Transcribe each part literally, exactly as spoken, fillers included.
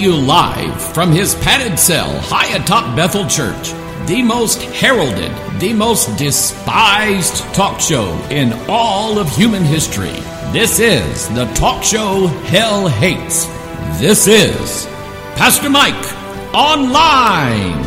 you live from his padded cell high atop Bethel Church, the most heralded, the most despised talk show in all of human history. This is the talk show hell hates. This is Pastor Mike Online.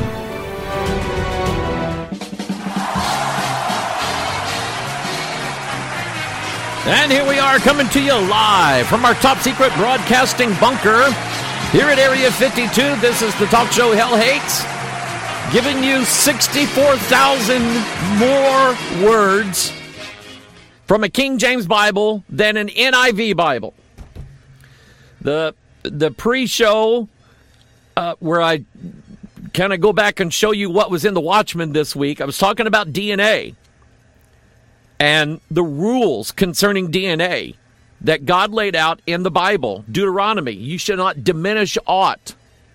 And here we are coming to you live from our top secret broadcasting bunker here at Area fifty-two. This is the talk show Hell Hates, giving you sixty-four thousand more words from a King James Bible than an N I V Bible. The the pre-show uh, where I kind of go back and show you what was in the Watchman this week, I was talking about D N A. And the rules concerning D N A that God laid out in the Bible, Deuteronomy, you should not diminish aught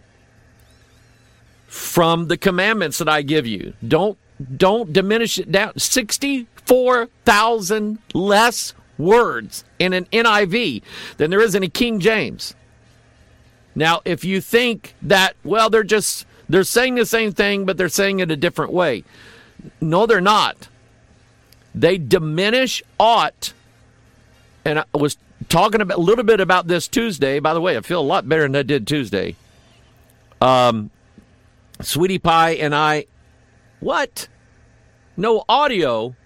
from the commandments that I give you. Don't don't diminish it down. sixty-four thousand less words in an N I V than there is in a King James. Now, if you think that, well, they're just, they're saying the same thing, but they're saying it a different way. No, they're not. They diminish aught, and I was talking about, a little bit about this Tuesday. By the way, I feel a lot better than I did Tuesday. Um, Sweetie Pie and I, what? No audio?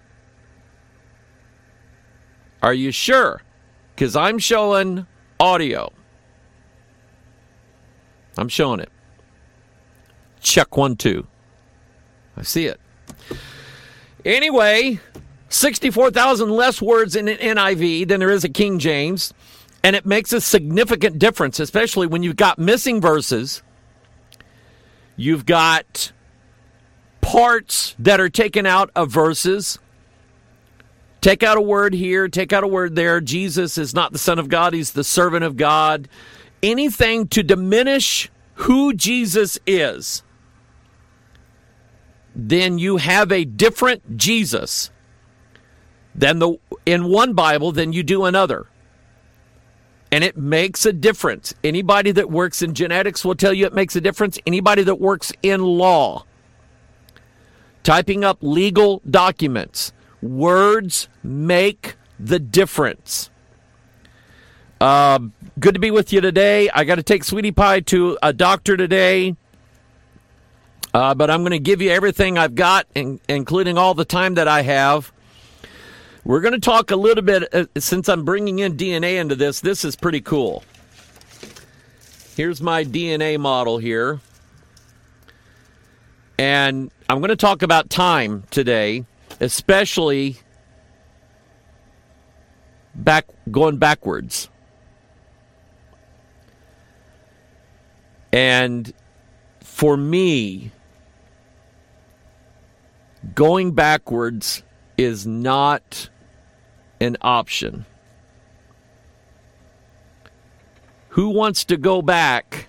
Are you sure? Because I'm showing audio. I'm showing it. Check one, two. I see it. Anyway, sixty-four thousand less words in an N I V than there is a King James, and it makes a significant difference, especially when you've got missing verses, you've got parts that are taken out of verses. Take out a word here, take out a word there. Jesus is not the Son of God, he's the servant of God. Anything to diminish who Jesus is, then you have a different Jesus than the in one Bible than you do another. And it makes a difference. Anybody that works in genetics will tell you it makes a difference. Anybody that works in law, typing up legal documents, words make the difference. Uh, good to be with you today. I got to take Sweetie Pie to a doctor today. Uh, but I'm going to give you everything I've got, in, including all the time that I have. We're going to talk a little bit, uh, since I'm bringing in D N A into this, this is pretty cool. Here's my D N A model here. And I'm going to talk about time today, especially back going backwards. And for me, going backwards is not an option. Who wants to go back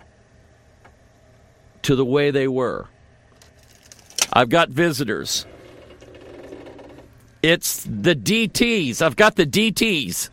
to the way they were? I've got visitors. It's the D Ts. I've got the D Ts.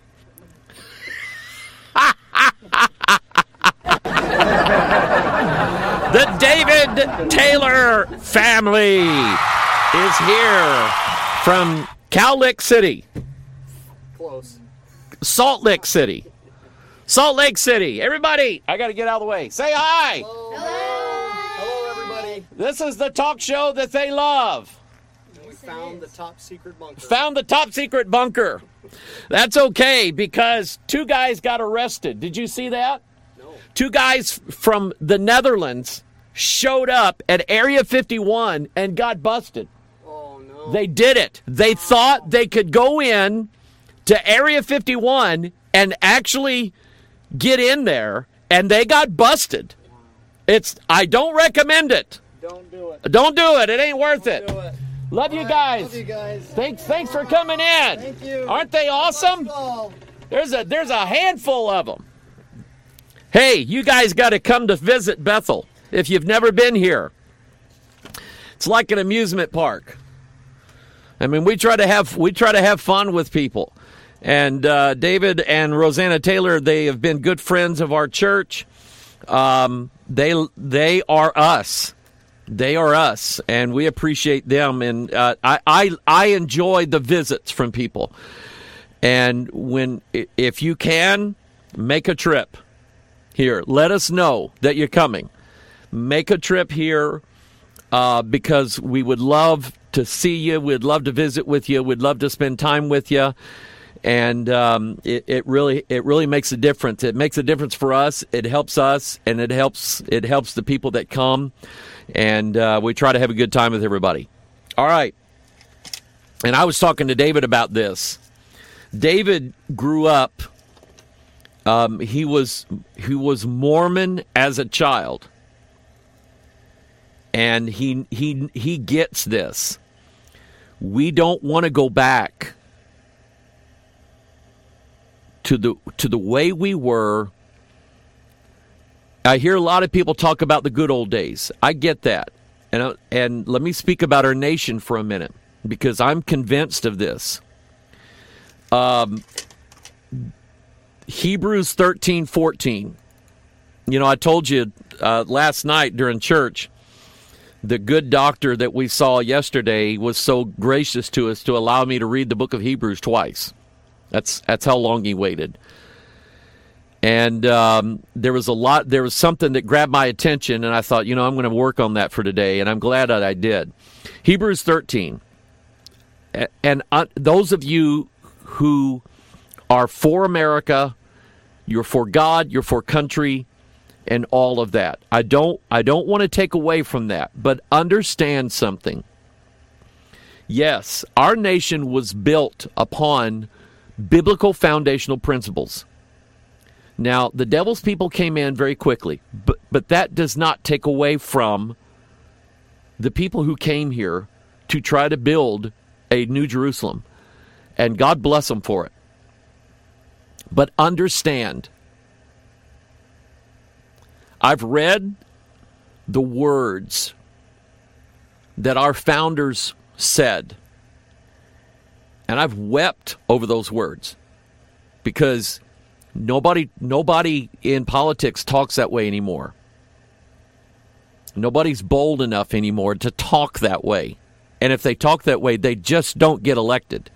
The David Taylor family is here from Cowlick City. Close. Salt Lake City. Salt Lake City. Everybody, I got to get out of the way. Say hi. Hello. Hello. Hello, everybody. This is the talk show that they love. We found the top secret bunker. Found the top secret bunker. That's okay, because two guys got arrested. Did you see that? No. Two guys from the Netherlands showed up at Area fifty-one and got busted. Oh, no. They did it. They thought they could go in to Area fifty-one and actually get in there, and they got busted. It's. I don't recommend it. Don't do it. Don't do it. It ain't worth Don't it. do it. Love you All right, guys. Love you guys. Thanks. Thanks for coming in. Thank you. Aren't they awesome? Let's go. There's a there's a handful of them. Hey, you guys got to come to visit Bethel if you've never been here. It's like an amusement park. I mean, we try to have we try to have fun with people. And uh, David and Rosanna Taylor, they have been good friends of our church. um, they they are us. They are us, and we appreciate them. And uh, I, I I enjoy the visits from people. And when if you can, make a trip here. Let us know that you're coming. Make a trip here uh, because we would love to see you. We'd love to visit with you. We'd love to spend time with you. And um, it, it really it really makes a difference. It makes a difference for us. It helps us, and it helps it helps the people that come. And uh, we try to have a good time with everybody. All right. And I was talking to David about this. David grew up. Um, he was he was Mormon as a child, and he he he gets this. We don't want to go back to the to the way we were. I hear a lot of people talk about the good old days. I get that. And and let me speak about our nation for a minute, because I'm convinced of this. Um, Hebrews thirteen fourteen. You know, I told you uh, last night during church, the good doctor that we saw yesterday was so gracious to us to allow me to read the book of Hebrews twice. That's that's how long he waited. And um, there was a lot, there was something that grabbed my attention, and I thought, you know, I'm going to work on that for today, and I'm glad that I did. Hebrews thirteen. And uh, those of you who are for America, you're for God, you're for country, and all of that. I don't I don't want to take away from that, but understand something. Yes, our nation was built upon biblical foundational principles. Now, the devil's people came in very quickly, but but that does not take away from the people who came here to try to build a New Jerusalem. And God bless them for it. But understand, I've read the words that our founders said, and I've wept over those words, because nobody nobody in politics talks that way anymore. Nobody's bold enough anymore to talk that way. And if they talk that way, they just don't get elected.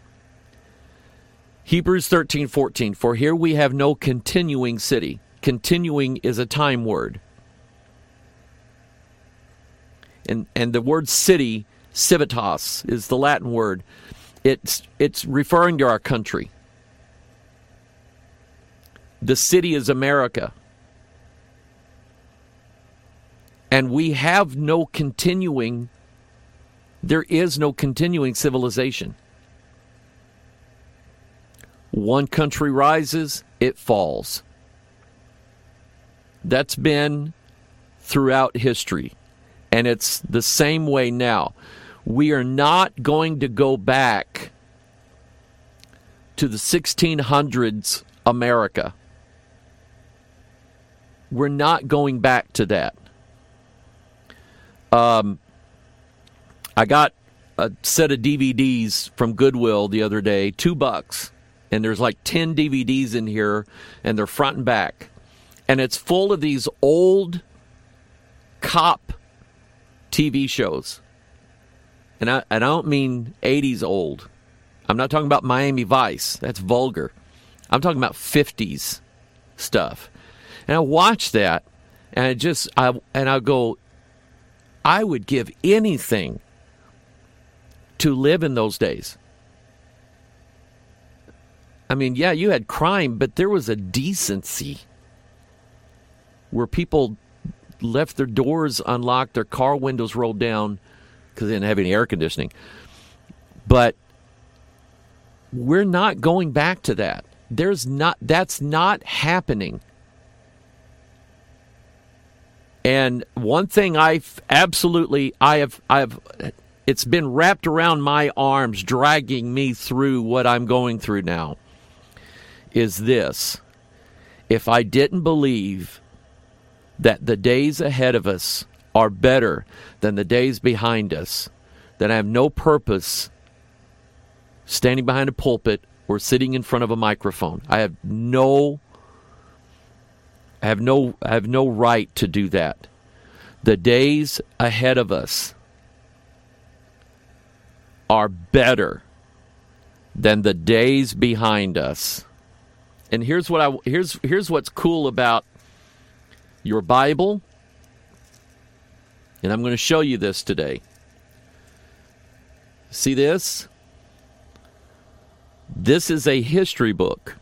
Hebrews thirteen fourteen, for here we have no continuing city. Continuing is a time word. And and the word city, civitas, is the Latin word. It's it's referring to our country. The city is America. And we have no continuing, there is no continuing civilization. One country rises, it falls. That's been throughout history. And it's the same way now. We are not going to go back to the sixteen hundreds America. We're not going back to that. Um, I got a set of D V Ds from Goodwill the other day, two bucks. And there's like ten D V Ds in here, and they're front and back. And it's full of these old cop T V shows. And I, and I don't mean eighties old. I'm not talking about Miami Vice. That's vulgar. I'm talking about fifties stuff. And I watch that, and I just, I and I go, I would give anything to live in those days. I mean, yeah, you had crime, but there was a decency where people left their doors unlocked, their car windows rolled down because they didn't have any air conditioning. But we're not going back to that. There's not, that's not happening. And one thing I've absolutely, I have, I have, it's been wrapped around my arms, dragging me through what I'm going through now, is this. If I didn't believe that the days ahead of us are better than the days behind us, then I have no purpose standing behind a pulpit or sitting in front of a microphone. I have no I have no I have no right to do that. The days ahead of us are better than the days behind us. And here's what I here's here's what's cool about your Bible. And I'm going to show you this today. See this? This is a history book.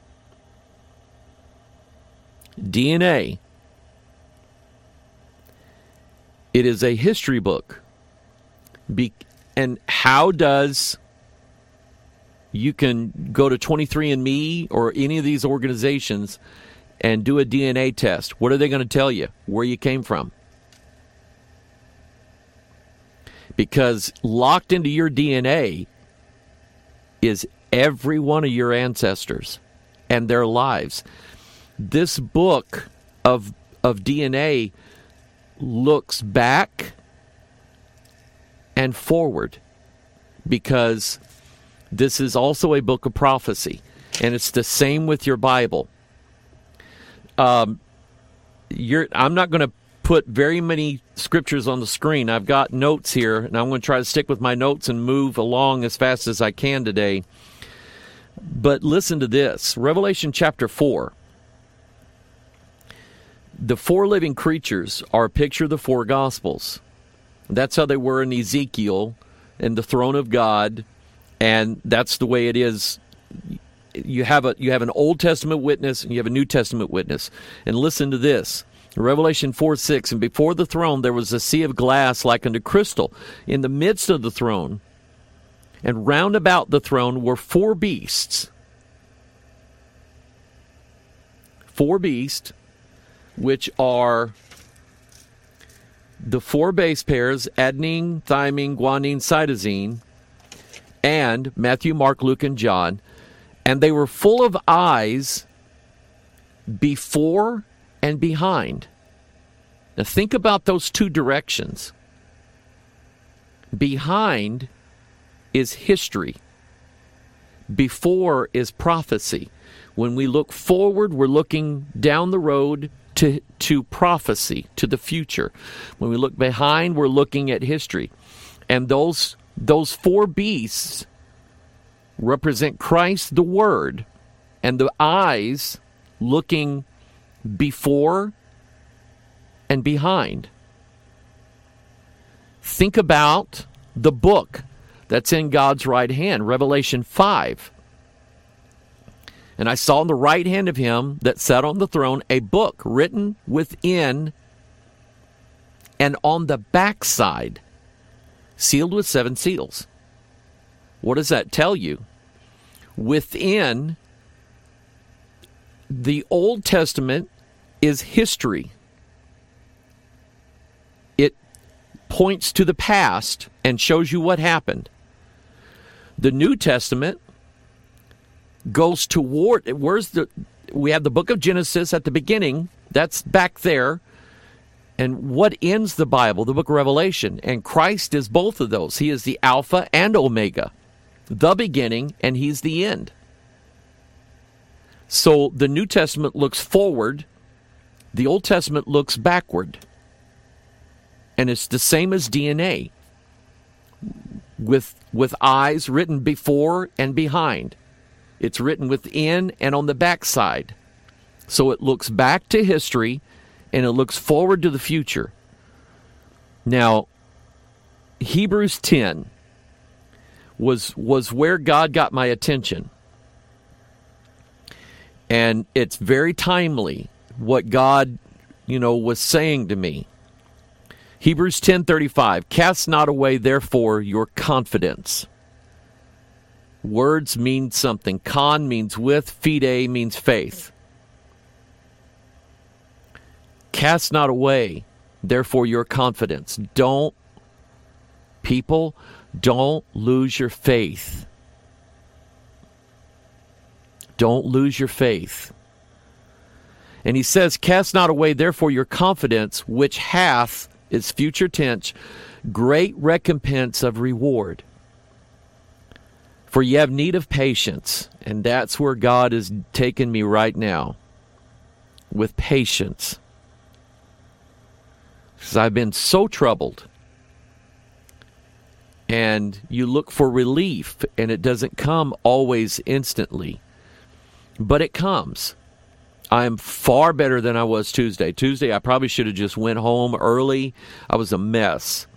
D N A. It is a history book. Be- and how does... You can go to twenty-three and me or any of these organizations and do a D N A test. What are they going to tell you? Where you came from. Because locked into your D N A is every one of your ancestors and their lives. This book of of D N A looks back and forward, because this is also a book of prophecy, and it's the same with your Bible. Um, you're, I'm not going to put very many scriptures on the screen. I've got notes here, and I'm going to try to stick with my notes and move along as fast as I can today. But listen to this. Revelation chapter four. The four living creatures are a picture of the four Gospels. That's how they were in Ezekiel and the throne of God. And that's the way it is. You have a you have an Old Testament witness and you have a New Testament witness. And listen to this. Revelation four six, and before the throne there was a sea of glass like unto crystal in the midst of the throne. And round about the throne were four beasts. Four beasts, which are the four base pairs, adenine, thymine, guanine, cytosine, and Matthew, Mark, Luke, and John. And they were full of eyes before and behind. Now think about those two directions. Behind is history. Before is prophecy. When we look forward, we're looking down the road to, to prophecy, to the future. When we look behind, we're looking at history. And those Those four beasts represent Christ, the Word, and the eyes looking before and behind. Think about the book that's in God's right hand, Revelation five. And I saw in the right hand of him that sat on the throne a book written within and on the backside, sealed with seven seals. What does that tell you? Within, the Old Testament is history. It points to the past and shows you what happened. The New Testament goes toward, where's the, we have the book of Genesis at the beginning, that's back there. And what ends the Bible? The book of Revelation. And Christ is both of those. He is the Alpha and Omega, the beginning, and he's the end. So the New Testament looks forward. The Old Testament looks backward. And it's the same as D N A, with, with eyes written before and behind. It's written within and on the backside. So it looks back to history, and it looks forward to the future. Now, Hebrews ten was was where God got my attention. And it's very timely what God, you know, was saying to me. Hebrews ten thirty-five, cast not away, therefore, your confidence. Words mean something. Con means with, fide means faith. Cast not away, therefore, your confidence. Don't, people, don't lose your faith. Don't lose your faith. And he says, cast not away, therefore, your confidence, which hath, its future tense, great recompense of reward. For ye have need of patience, and that's where God is taking me right now. with patience. Because I've been so troubled. And you look for relief, and it doesn't come always instantly. But it comes. I'm far better than I was Tuesday. Tuesday, I probably should have just went home early. I was a mess.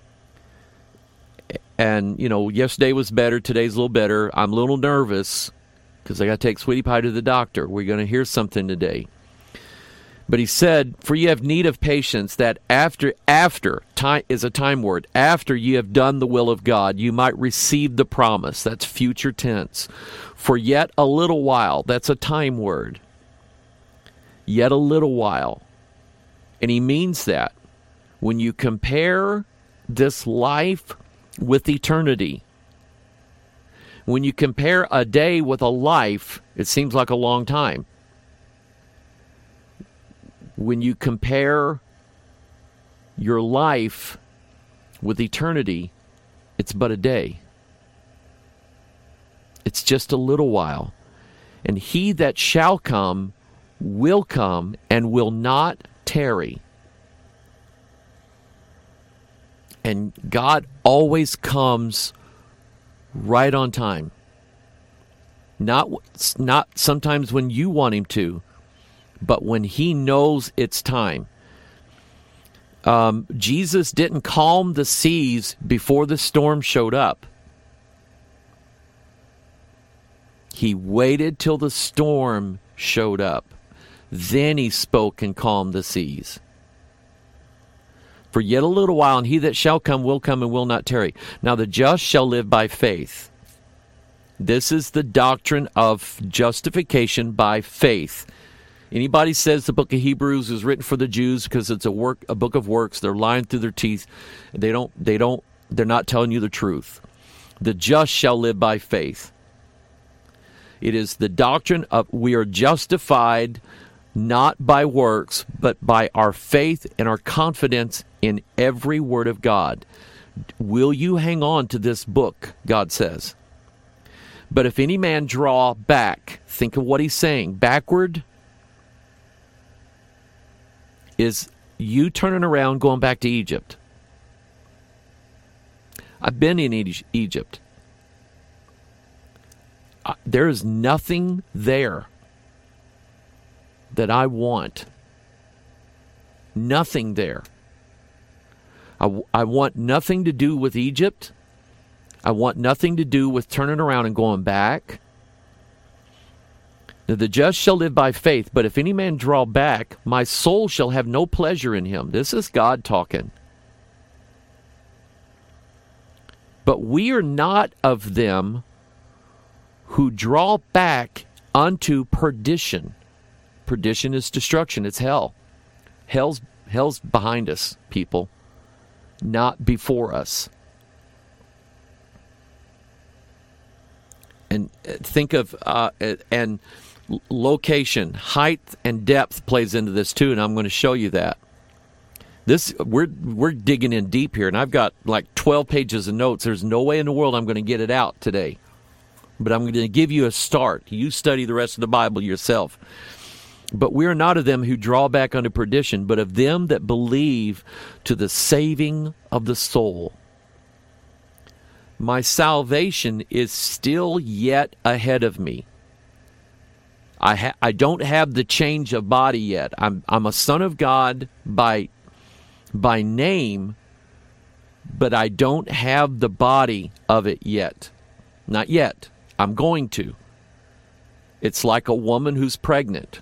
And, you know, yesterday was better. Today's a little better. I'm a little nervous because I got to take Sweetie Pie to the doctor. We're going to hear something today. But he said, for you have need of patience, that after, after, time is a time word, after you have done the will of God, you might receive the promise. That's future tense. For yet a little while, that's a time word. Yet a little while. And he means that. When you compare this life with eternity, when you compare a day with a life, it seems like a long time. When you compare your life with eternity, it's but a day. It's just a little while. And he that shall come will come and will not tarry. And God always comes right on time. Not, not sometimes when you want him to, but when he knows it's time. Um, Jesus didn't calm the seas before the storm showed up. He waited till the storm showed up. Then he spoke and calmed the seas. For yet a little while, and he that shall come will come and will not tarry. Now the just shall live by faith. This is the doctrine of justification by faith. Anybody says the book of Hebrews is written for the Jews because it's a work, a book of works, they're lying through their teeth. They don't, they don't, they're not telling you the truth. The just shall live by faith. It is the doctrine of we are justified not by works, but by our faith and our confidence in every word of God. Will you hang on to this book, God says? But if any man draw back, think of what he's saying, backward is you turning around going back to Egypt. I've been in Egypt. There is nothing there that I want. Nothing there. I, I want nothing to do with Egypt. I want nothing to do with turning around and going back. Now, the just shall live by faith, but if any man draw back, my soul shall have no pleasure in him. This is God talking. But we are not of them who draw back unto perdition. Perdition is destruction. It's hell. Hell's, hell's behind us, people, not before us. And think of, uh, and location, height and depth plays into this too, and I'm going to show you that. This we're we're digging in deep here, and I've got like twelve pages of notes. There's no way in the world I'm going to get it out today. But I'm going to give you a start. You study the rest of the Bible yourself. But we are not of them who draw back unto perdition, but of them that believe to the saving of the soul. My salvation is still yet ahead of me. I ha- I don't have the change of body yet. I'm I'm a son of God by by name, but I don't have the body of it yet. Not yet. I'm going to. It's like a woman who's pregnant.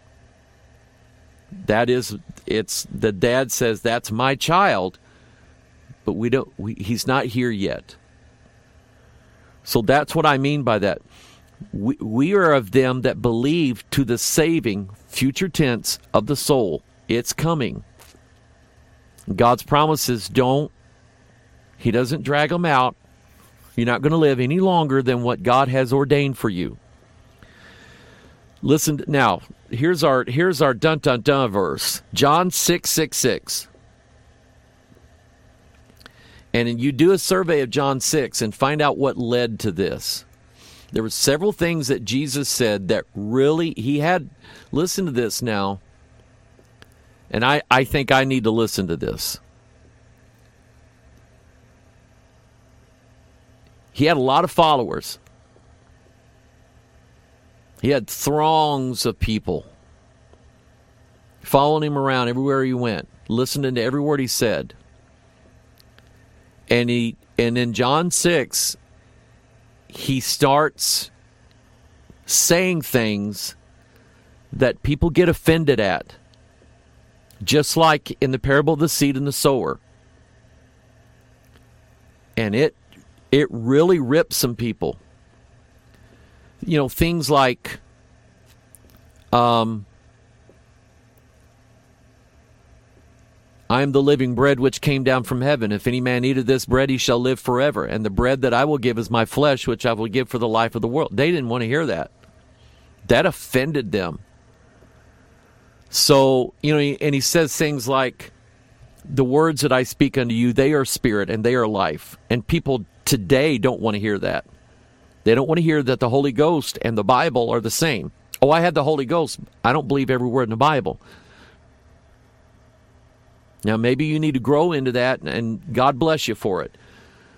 That is, it's the dad says that's my child, but we don't. We, he's not here yet. So that's what I mean by that. We, we are of them that believe to the saving, future tense, of the soul. It's coming. God's promises don't, he doesn't drag them out. You're not going to live any longer than what God has ordained for you. Listen, now, here's our here's our dun-dun-dun verse. John six six six. And you do a survey of John six and find out what led to this. There were several things that Jesus said that really, he had, listen to this now, And I, I think I need to listen to this. He had a lot of followers. He had throngs of people following him around everywhere he went, listening to every word he said. And he and in John six, he starts saying things that people get offended at. Just like in the parable of the seed and the sower. And it it really rips some people. You know, things like um, I am the living bread which came down from heaven. If any man eat of this bread, he shall live forever. And the bread that I will give is my flesh, which I will give for the life of the world. They didn't want to hear that. That offended them. So, you know, and he says things like, the words that I speak unto you, they are spirit and they are life. And people today don't want to hear that. They don't want to hear that the Holy Ghost and the Bible are the same. Oh, I have the Holy Ghost. I don't believe every word in the Bible. Now, maybe you need to grow into that, and God bless you for it.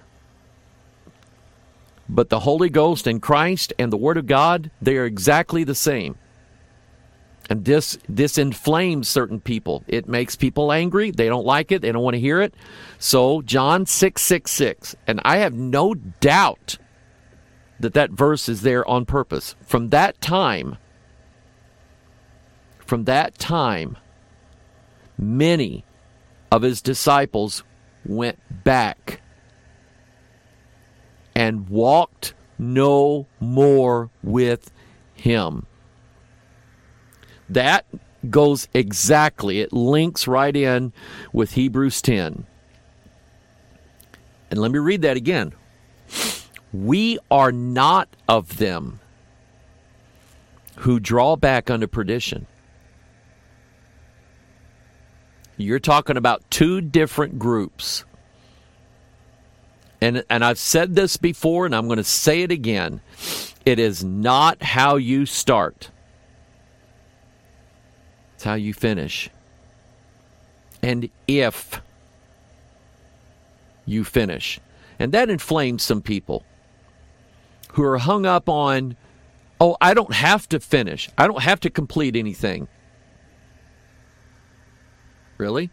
But the Holy Ghost and Christ and the Word of God, they are exactly the same. And this this inflames certain people. It makes people angry. They don't like it. They don't want to hear it. So John six six six. And I have no doubt that that verse is there on purpose. From that time, from that time, many of his disciples went back and walked no more with him. That goes exactly, it links right in with Hebrews ten. And let me read that again. We are not of them who draw back unto perdition. You're talking about two different groups. And, and I've said this before, and I'm going to say it again. It is not how you start. It's how you finish. And if you finish. And that inflames some people who are hung up on, oh, I don't have to finish. I don't have to complete anything. Really?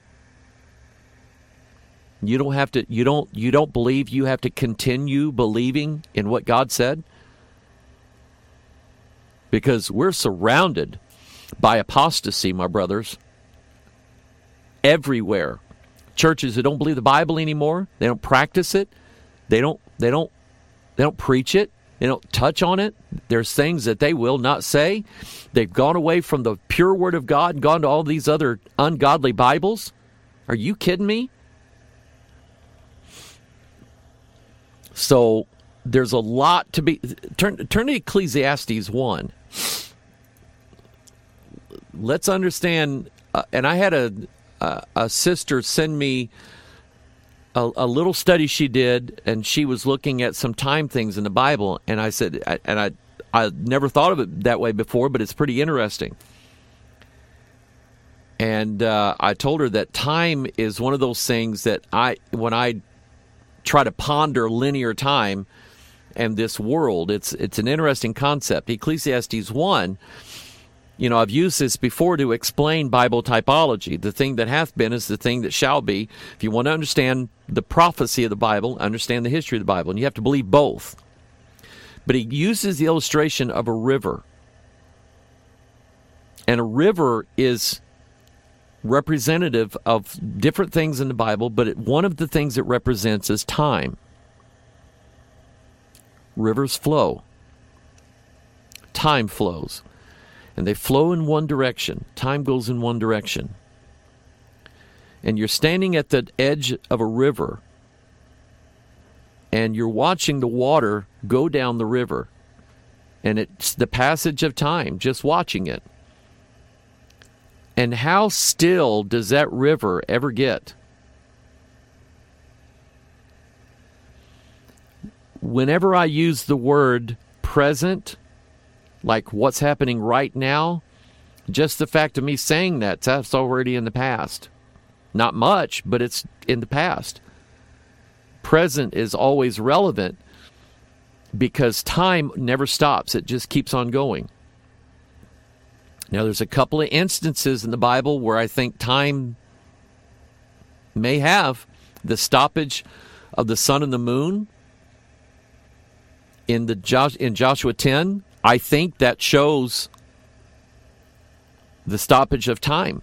You don't have to, you don't, you don't believe you have to continue believing in what God said? Because we're surrounded by apostasy, my brothers. Everywhere. Churches that don't believe the Bible anymore, they don't practice it, they don't they don't they don't preach it, they don't touch on it. There's things that they will not say. They've gone away from the pure word of God and gone to all these other ungodly Bibles. Are you kidding me? So there's a lot to be turn turn to Ecclesiastes one. Let's understand, uh, and I had a, a a sister send me a, a little study she did, and she was looking at some time things in the Bible, and I said, I, and I I never thought of it that way before, but it's pretty interesting. And uh, I told her that time is one of those things that I, when I try to ponder linear time and this world, it's it's an interesting concept. Ecclesiastes one. You know, I've used this before to explain Bible typology. The thing that hath been is the thing that shall be. If you want to understand the prophecy of the Bible, understand the history of the Bible, and you have to believe both. But he uses the illustration of a river. And a river is representative of different things in the Bible, but it, one of the things it represents is time. Rivers flow. Time flows. And they flow in one direction. Time goes in one direction. And you're standing at the edge of a river, and you're watching the water go down the river. And it's the passage of time, just watching it. And how still does that river ever get? Whenever I use the word present, like what's happening right now, Just the fact of me saying that, that's already in the past. Not much, but it's in the past. Present is always relevant because time never stops. It just keeps on going. Now, there's a couple of instances in the Bible where I think time may have the stoppage of the sun and the moon. In the Josh, in Joshua ten, I think that shows the stoppage of time.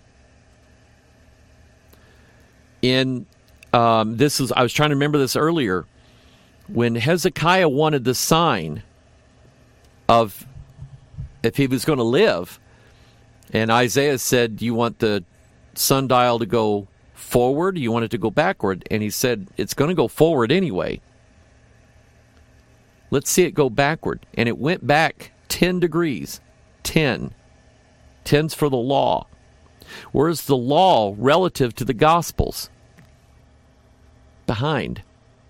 In um, this is I was trying to remember this earlier. When Hezekiah wanted the sign of if he was going to live, and Isaiah said, "Do you want the sundial to go forward? Do you want it to go backward?" And he said, "It's going to go forward anyway. Let's see it go backward." And it went back ten degrees. ten. ten's for the law. Where's the law relative to the Gospels? Behind.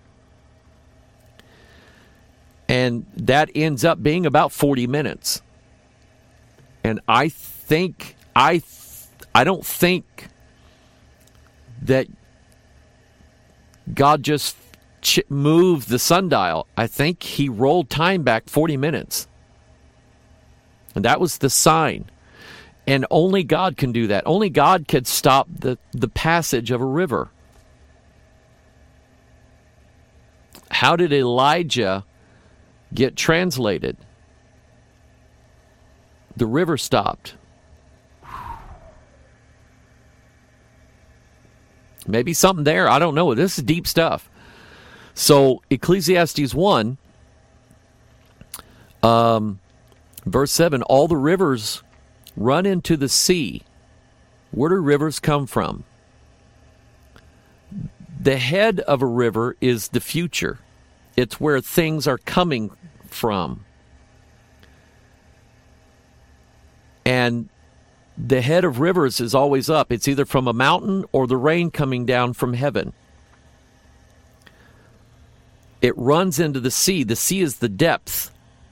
And that ends up being about forty minutes. And I think, I, th- I don't think that God just ch- moved the sundial. I think he rolled time back forty minutes. And that was the sign. And only God can do that. Only God could stop the, the passage of a river. How did Elijah get translated? The river stopped. Maybe something there. I don't know. This is deep stuff. So Ecclesiastes one, um, verse seven, all the rivers run into the sea. Where do rivers come from? The head of a river is the future. It's where things are coming from. And the head of rivers is always up. It's either from a mountain or the rain coming down from heaven. It runs into the sea. The sea is the depth.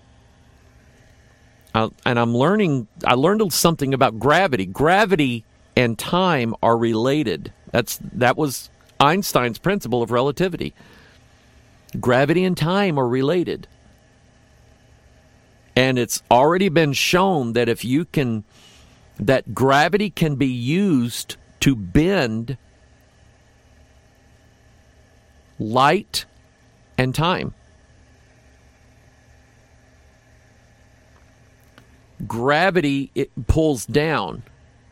Uh, and I'm learning, I learned something about gravity. Gravity and time are related. That's That was Einstein's principle of relativity. Gravity and time are related. And it's already been shown that if you can, that gravity can be used to bend light and time. Gravity, it pulls down.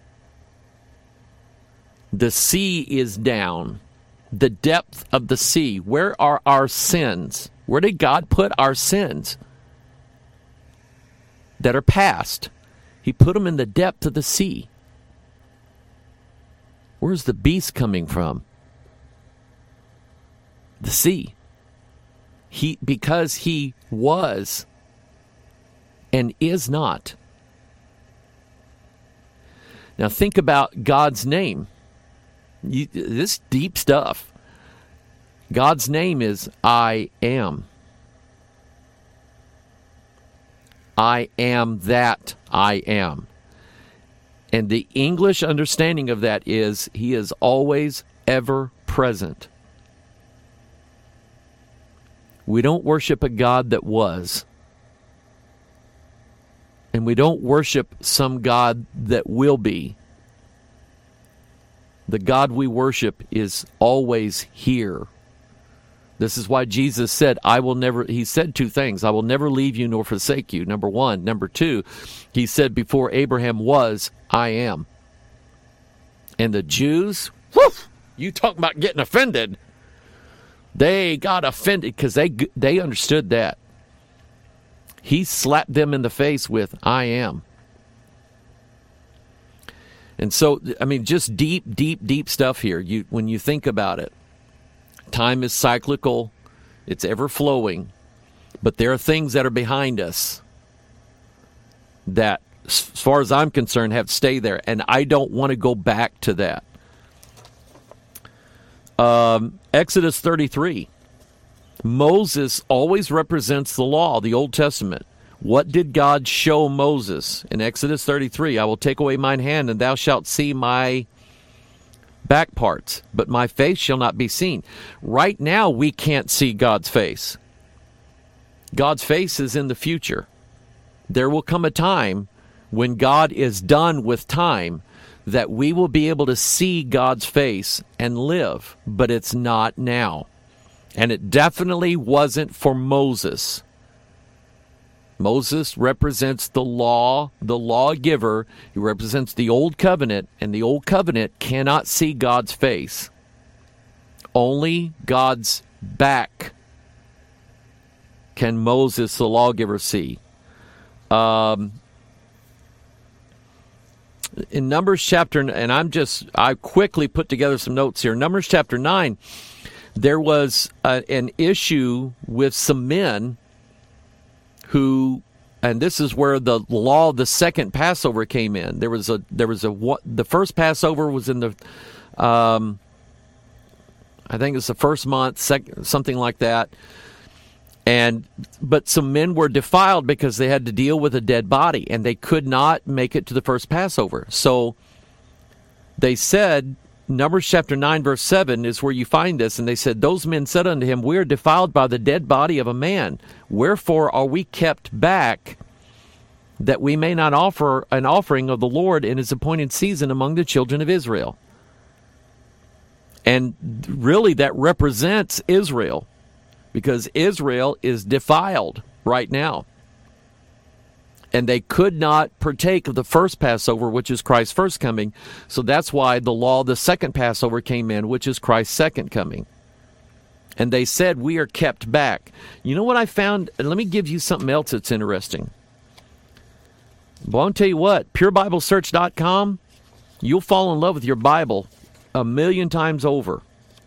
The sea is down. The depth of the sea. Where are our sins? Where did God put our sins that are past? He put them in the depth of the sea. Where's the beast coming from? The sea. He, because he was and is not. Now think about God's name. You, this deep stuff. God's name is I am. I am that I am. And the English understanding of that is he is always ever present. We don't worship a God that was. And we don't worship some God that will be. The God we worship is always here. This is why Jesus said, I will never, he said two things. I will never leave you nor forsake you, number one. Number two, he said before Abraham was, I am. And the Jews, whew, you talk about getting offended. They got offended because they they understood that. He slapped them in the face with, I am. And so, I mean, just deep, deep, deep stuff here. You, when you think about it, time is cyclical. It's ever-flowing. But there are things that are behind us that, as far as I'm concerned, have to stay there. And I don't want to go back to that. Um, Exodus thirty-three. Moses always represents the law, the Old Testament. What did God show Moses in Exodus thirty-three? I will take away mine hand, and thou shalt see my back parts, but my face shall not be seen. Right now, we can't see God's face. God's face is in the future. There will come a time when God is done with time that we will be able to see God's face and live, but it's not now. And it definitely wasn't for Moses. Moses represents the law, the lawgiver. He represents the old covenant, and the old covenant cannot see God's face. Only God's back can Moses, the lawgiver, see. Um, in Numbers chapter, and I'm just, I quickly put together some notes here. Numbers chapter nine, there was a, an issue with some men who, and this is where the law of the second Passover came in. There was a, there was a, the first Passover was in the, um, I think it's the first month, sec, something like that. And, but some men were defiled because they had to deal with a dead body, and they could not make it to the first Passover. So they said, Numbers chapter nine, verse seven is where you find this. And they said, those men said unto him, we are defiled by the dead body of a man. Wherefore are we kept back, that we may not offer an offering of the Lord in his appointed season among the children of Israel? And really that represents Israel, because Israel is defiled right now. And they could not partake of the first Passover, which is Christ's first coming. So that's why the law of the second Passover came in, which is Christ's second coming. And they said, we are kept back. You know what I found? And let me give you something else that's interesting. Well, I'll tell you what, pure bible search dot com, you'll fall in love with your Bible a million times over.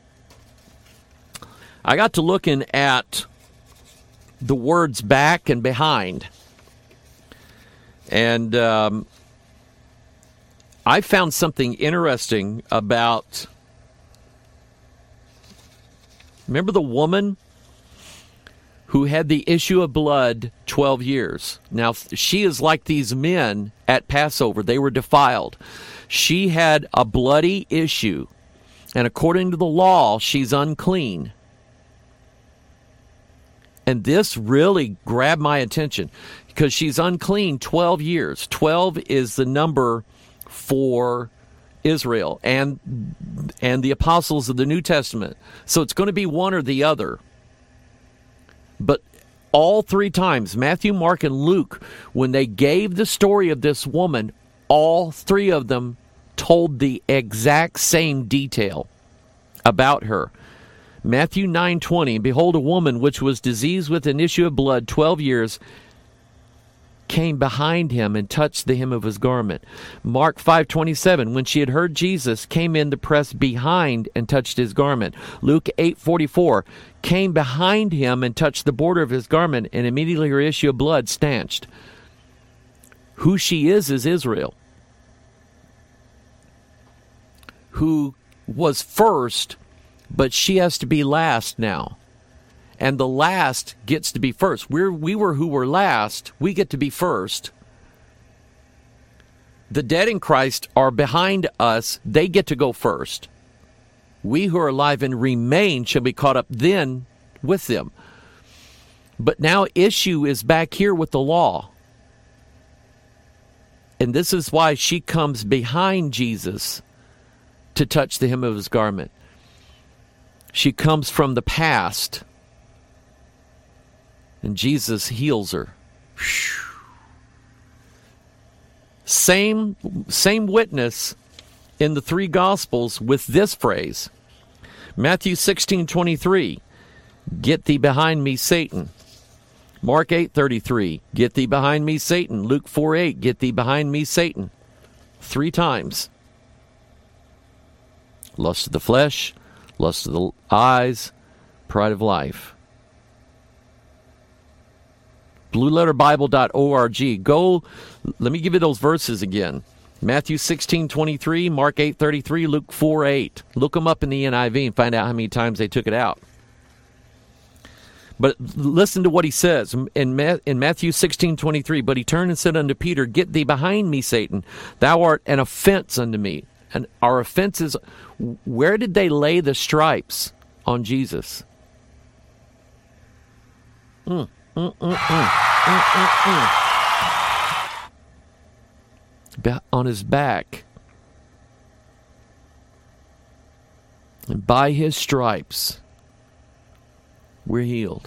I got to looking at the words back and behind. And um, I found something interesting about, remember the woman who had the issue of blood twelve years? Now, she is like these men at Passover. They were defiled. She had a bloody issue, and according to the law, she's unclean. And this really grabbed my attention because she's unclean twelve years. twelve is the number for Israel and and the apostles of the New Testament. So it's going to be one or the other. But all three times, Matthew, Mark, and Luke, when they gave the story of this woman, all three of them told the exact same detail about her. Matthew nine twenty, behold, a woman which was diseased with an issue of blood twelve years came behind him and touched the hem of his garment. Mark five twenty-seven, when she had heard Jesus, came in the press behind and touched his garment. Luke eight forty-four, came behind him and touched the border of his garment, and immediately her issue of blood stanched. Who she is is Israel, who was first, but she has to be last now. And the last gets to be first. We're, we were who were last. We get to be first. The dead in Christ are behind us. They get to go first. We who are alive and remain shall be caught up then with them. But now issue is back here with the law. And this is why she comes behind Jesus to touch the hem of his garment. She comes from the past, and Jesus heals her. Same, same witness in the three Gospels with this phrase. Matthew sixteen twenty-three, get thee behind me, Satan. Mark eight thirty-three, get thee behind me, Satan. Luke four eight, get thee behind me, Satan. Three times. Lust of the flesh, lust of the eyes, pride of life. blue letter bible dot org. Go, let me give you those verses again. Matthew sixteen twenty-three, Mark eight thirty-three, Luke four eight. Look them up in the N I V and find out how many times they took it out. But listen to what he says in in Matthew sixteen twenty-three. But he turned and said unto Peter, Get thee behind me, Satan. Thou art an offense unto me. And our offenses, where did they lay the stripes on Jesus? Mm, mm, mm, mm, mm, mm, mm. On his back. And by his stripes, we're healed.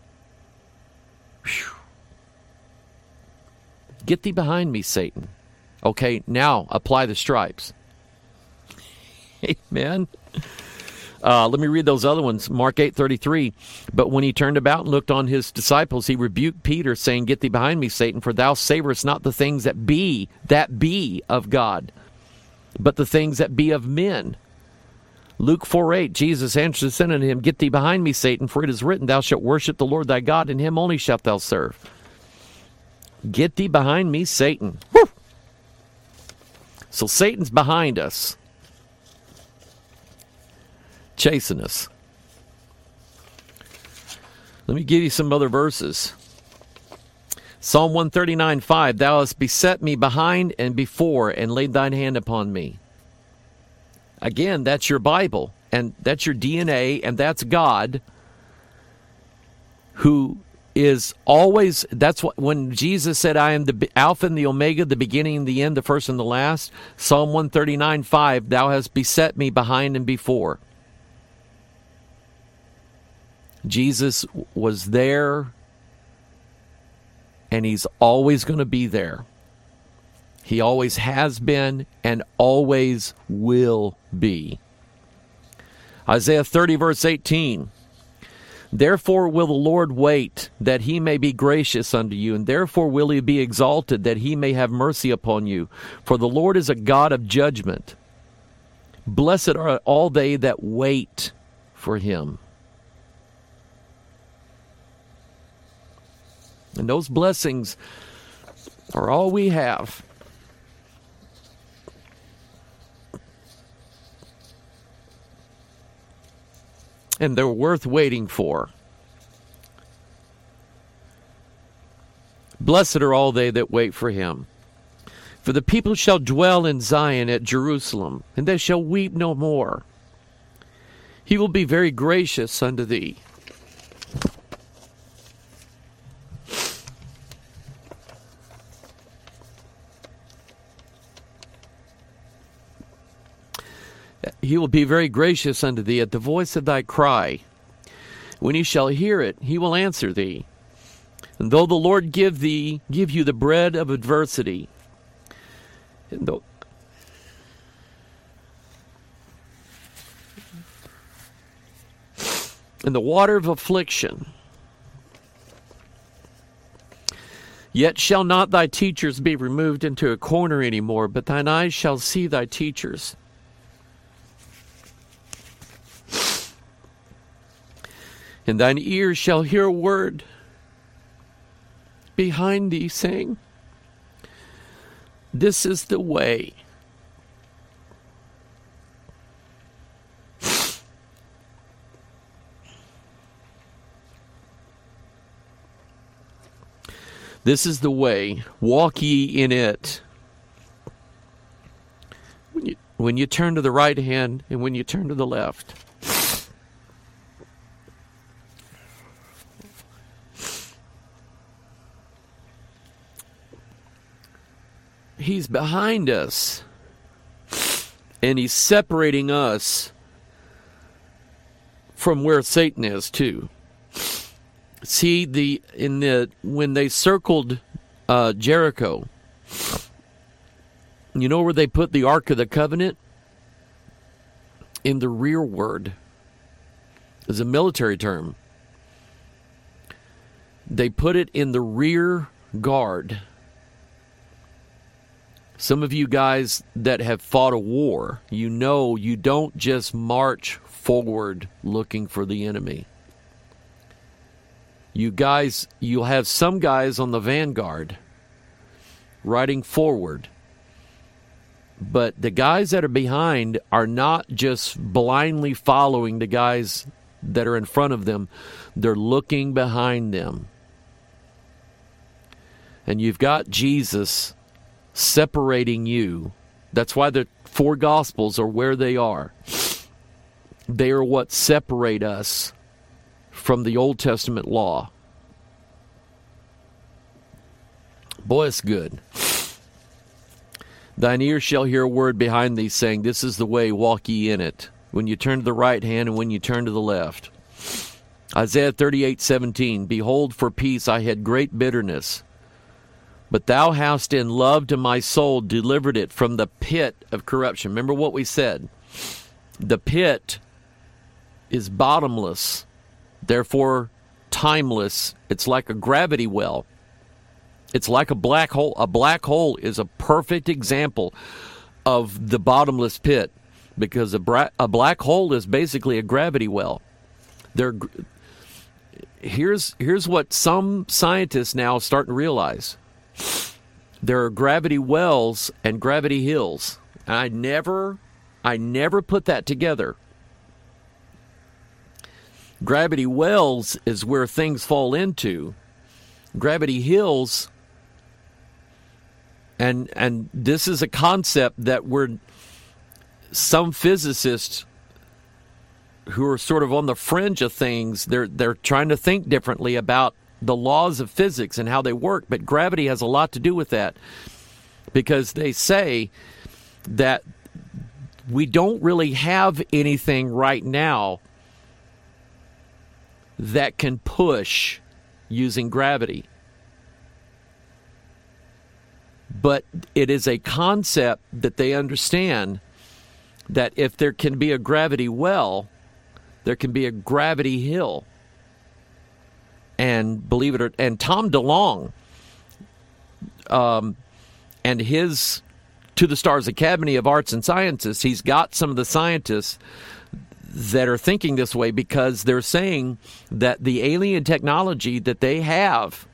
Whew. Get thee behind me, Satan. Okay, now apply the stripes. Amen. Uh, let me read those other ones. Mark eight thirty-three. But when he turned about and looked on his disciples, he rebuked Peter, saying, Get thee behind me, Satan, for thou savorest not the things that be, that be of God, but the things that be of men. Luke four eight, Jesus answered and said unto him, Get thee behind me, Satan, for it is written, Thou shalt worship the Lord thy God, and him only shalt thou serve. Get thee behind me, Satan. Woo! So Satan's behind us, chasing us. Let me give you some other verses. Psalm one thirty-nine five, Thou hast beset me behind and before, and laid thine hand upon me. Again, that's your Bible, and that's your D N A, and that's God, who is always, that's what, when Jesus said, I am the Alpha and the Omega, the beginning and the end, the first and the last, Psalm one thirty-nine five, Thou hast beset me behind and before. Jesus was there, and he's always going to be there. He always has been and always will be. Isaiah thirty, verse eighteen. Therefore will the Lord wait, that he may be gracious unto you, and therefore will he be exalted, that he may have mercy upon you. For the Lord is a God of judgment. Blessed are all they that wait for him. And those blessings are all we have. And they're worth waiting for. Blessed are all they that wait for him. For the people shall dwell in Zion at Jerusalem, and they shall weep no more. He will be very gracious unto thee. He will be very gracious unto thee at the voice of thy cry. When he shall hear it, he will answer thee. And though the Lord give thee, give you the bread of adversity, and though, and the water of affliction, yet shall not thy teachers be removed into a corner any more, but thine eyes shall see thy teachers. And thine ears shall hear a word behind thee, saying, This is the way. This is the way, walk ye in it. When you, when you turn to the right hand and when you turn to the left. He's behind us, and he's separating us from where Satan is too. See, the in the when they circled uh, Jericho, you know where they put the Ark of the Covenant? In the rearward. It's a military term. They put it in the rear guard. Some of you guys that have fought a war, you know you don't just march forward looking for the enemy. You guys, you'll have some guys on the vanguard riding forward. But the guys that are behind are not just blindly following the guys that are in front of them. They're looking behind them. And you've got Jesus separating you. That's why the four Gospels are where they are. They are what separate us from the Old Testament law. Boy, it's good. Thine ear shall hear a word behind thee, saying, This is the way, walk ye in it. When you turn to the right hand and when you turn to the left. Isaiah thirty-eight seventeen, Behold, for peace I had great bitterness. But thou hast in love to my soul delivered it from the pit of corruption. Remember what we said. The pit is bottomless, therefore timeless. It's like a gravity well. It's like a black hole. A black hole is a perfect example of the bottomless pit, because a, bra- a black hole is basically a gravity well. There, here's here's what some scientists now are starting to realize. There are gravity wells and gravity hills. And I never, I never put that together. Gravity wells is where things fall into. Gravity hills, and and this is a concept that we're, some physicists who are sort of on the fringe of things, they're they're trying to think differently about the laws of physics and how they work, but gravity has a lot to do with that, because they say that we don't really have anything right now that can push using gravity. But it is a concept that they understand that if there can be a gravity well, there can be a gravity hill. And believe it or and Tom DeLonge um, and his To the Stars Academy of Arts and Sciences, he's got some of the scientists that are thinking this way, because they're saying that the alien technology that they have,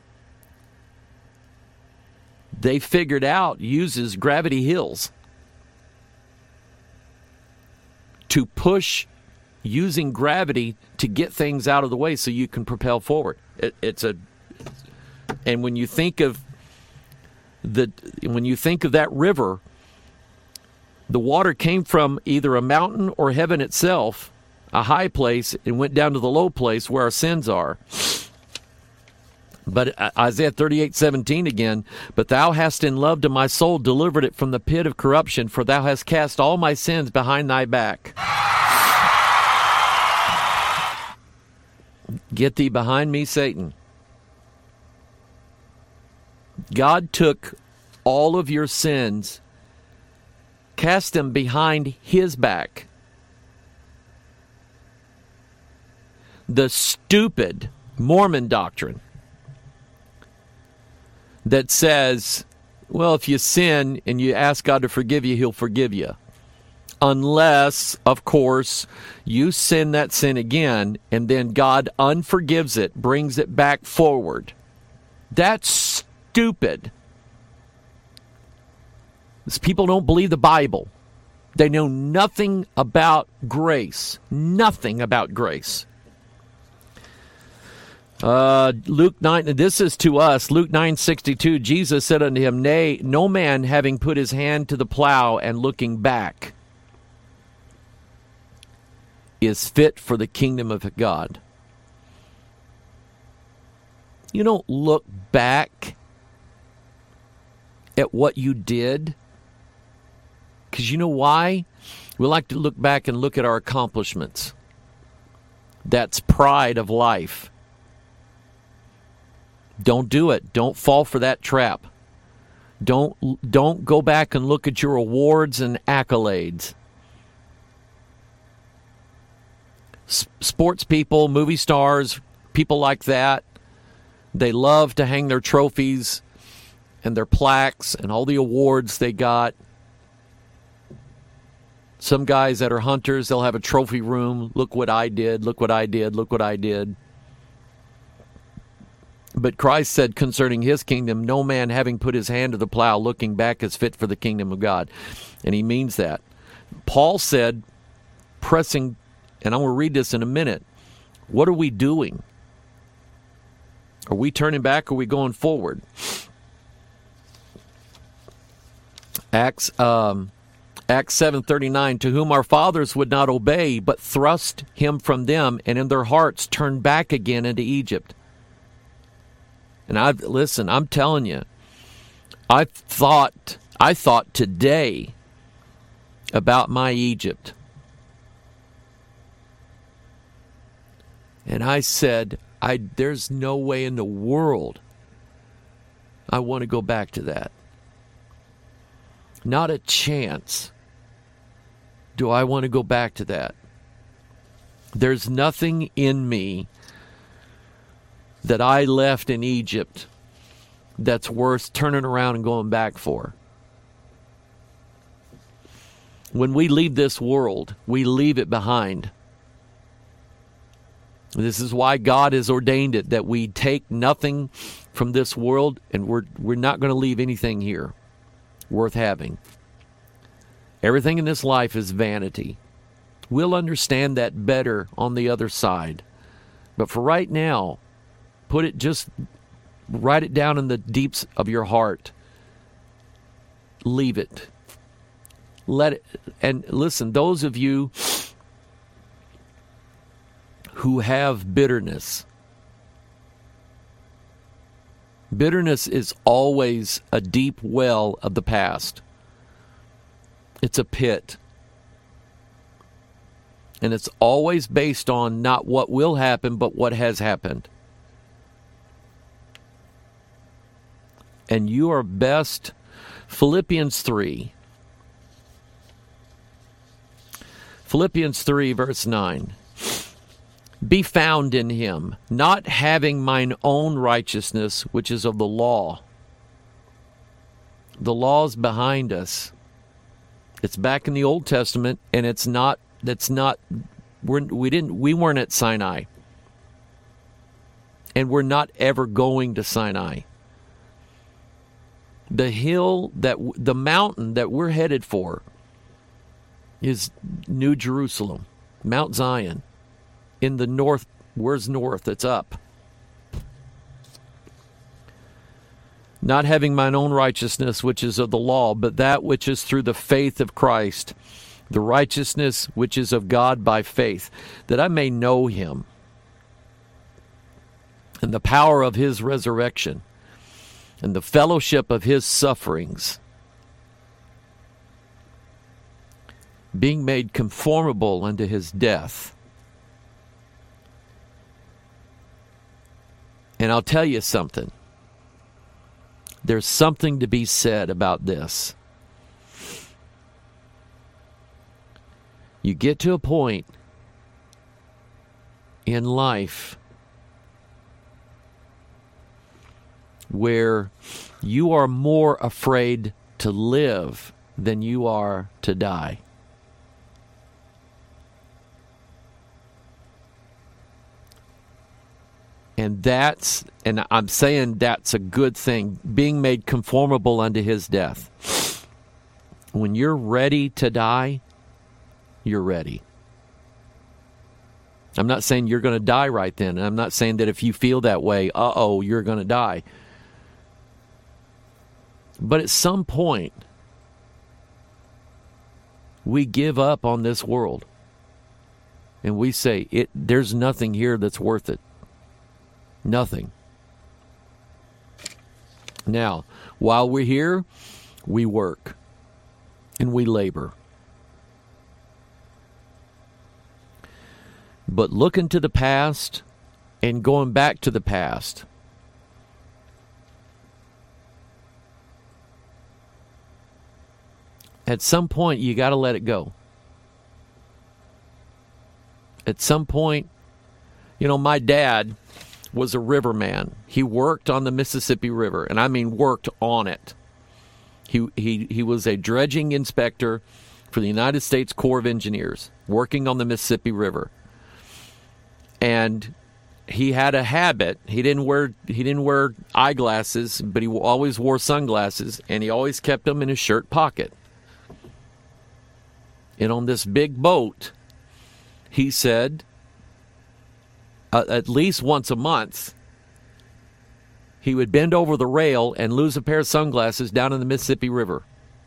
they figured out uses gravity hills to push using gravity to get things out of the way so you can propel forward. It, it's a, and when you think of the, when you think of that river, the water came from either a mountain or heaven itself, a high place, and went down to the low place where our sins are. But Isaiah thirty-eight seventeen again, But thou hast in love to my soul delivered it from the pit of corruption, for thou hast cast all my sins behind thy back. Get thee behind me, Satan. God took all of your sins, cast them behind his back. The stupid Mormon doctrine that says, well, if you sin and you ask God to forgive you, he'll forgive you. Unless, of course, you sin that sin again, and then God unforgives it, brings it back forward. That's stupid. These people don't believe the Bible. They know nothing about grace. Nothing about grace. Uh, Luke nine, this is to us, Luke nine sixty-two, Jesus said unto him, Nay, no man having put his hand to the plow and looking back is fit for the kingdom of God. You don't look back at what you did, because you know why? We like to look back and look at our accomplishments. That's pride of life. Don't do it. Don't fall for that trap. Don't don't go back and look at your awards and accolades. S- sports people, movie stars, people like that, they love to hang their trophies and their plaques and all the awards they got. Some guys that are hunters, they'll have a trophy room. Look what I did. Look what I did. Look what I did. But Christ said concerning his kingdom, no man having put his hand to the plow looking back is fit for the kingdom of God. And he means that. Paul said, pressing, and I'm going to read this in a minute, What are we doing? Are we turning back or are we going forward? Acts um, Acts seven thirty-nine, to whom our fathers would not obey, but thrust him from them, and in their hearts turned back again into Egypt. And I've listen, I'm telling you, I thought I thought today about my Egypt. And I said, I there's no way in the world I want to go back to that. Not a chance do I want to go back to that. There's nothing in me that I left in Egypt that's worth turning around and going back for. When we leave this world, we leave it behind. This is why God has ordained it, that we take nothing from this world, and we're we're not going to leave anything here worth having. Everything in this life is vanity. We'll understand that better on the other side. But for right now, put it just, write it down in the deeps of your heart. Leave it. Let it, and listen, those of you who have bitterness, bitterness is always a deep well of the past. It's a pit. And it's always based on not what will happen, but what has happened. And you are best, Philippians three. Philippians three, verse nine. Be found in him, not having mine own righteousness, which is of the law. The law's behind us. It's back in the Old Testament, and it's not, that's not, we're, we didn't, we weren't at Sinai. And we're not ever going to Sinai. The hill, that the mountain that we're headed for is New Jerusalem, Mount Zion. In the north, where's north? It's up. Not having mine own righteousness, which is of the law, but that which is through the faith of Christ, the righteousness which is of God by faith, that I may know him and the power of his resurrection and the fellowship of his sufferings, being made conformable unto his death. And I'll tell you something. There's something to be said about this. You get to a point in life where you are more afraid to live than you are to die. And that's, and I'm saying that's a good thing, being made conformable unto his death. When you're ready to die, you're ready. I'm not saying you're going to die right then. I'm not saying that if you feel that way, uh-oh, you're going to die. But at some point, we give up on this world. And we say, it, there's nothing here that's worth it. Nothing. Now, while we're here, we work and we labor. But looking to the past and going back to the past, at some point you got to let it go. At some point, you know, my dad was a riverman. He worked on the Mississippi River, and I mean worked on it. He he he was a dredging inspector for the United States Corps of Engineers, working on the Mississippi River. And he had a habit. He didn't wear he didn't wear eyeglasses, but he always wore sunglasses, and he always kept them in his shirt pocket. And on this big boat, he said, uh, at least once a month, he would bend over the rail and lose a pair of sunglasses down in the Mississippi River.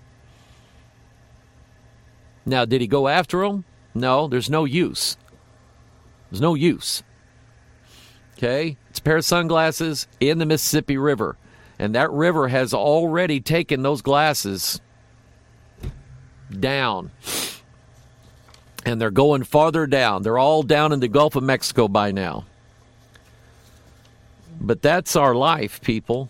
Now, did he go after them? No, there's no use. There's no use. Okay? It's a pair of sunglasses in the Mississippi River. And that river has already taken those glasses down. And they're going farther down. They're all down in the Gulf of Mexico by now. But that's our life, people.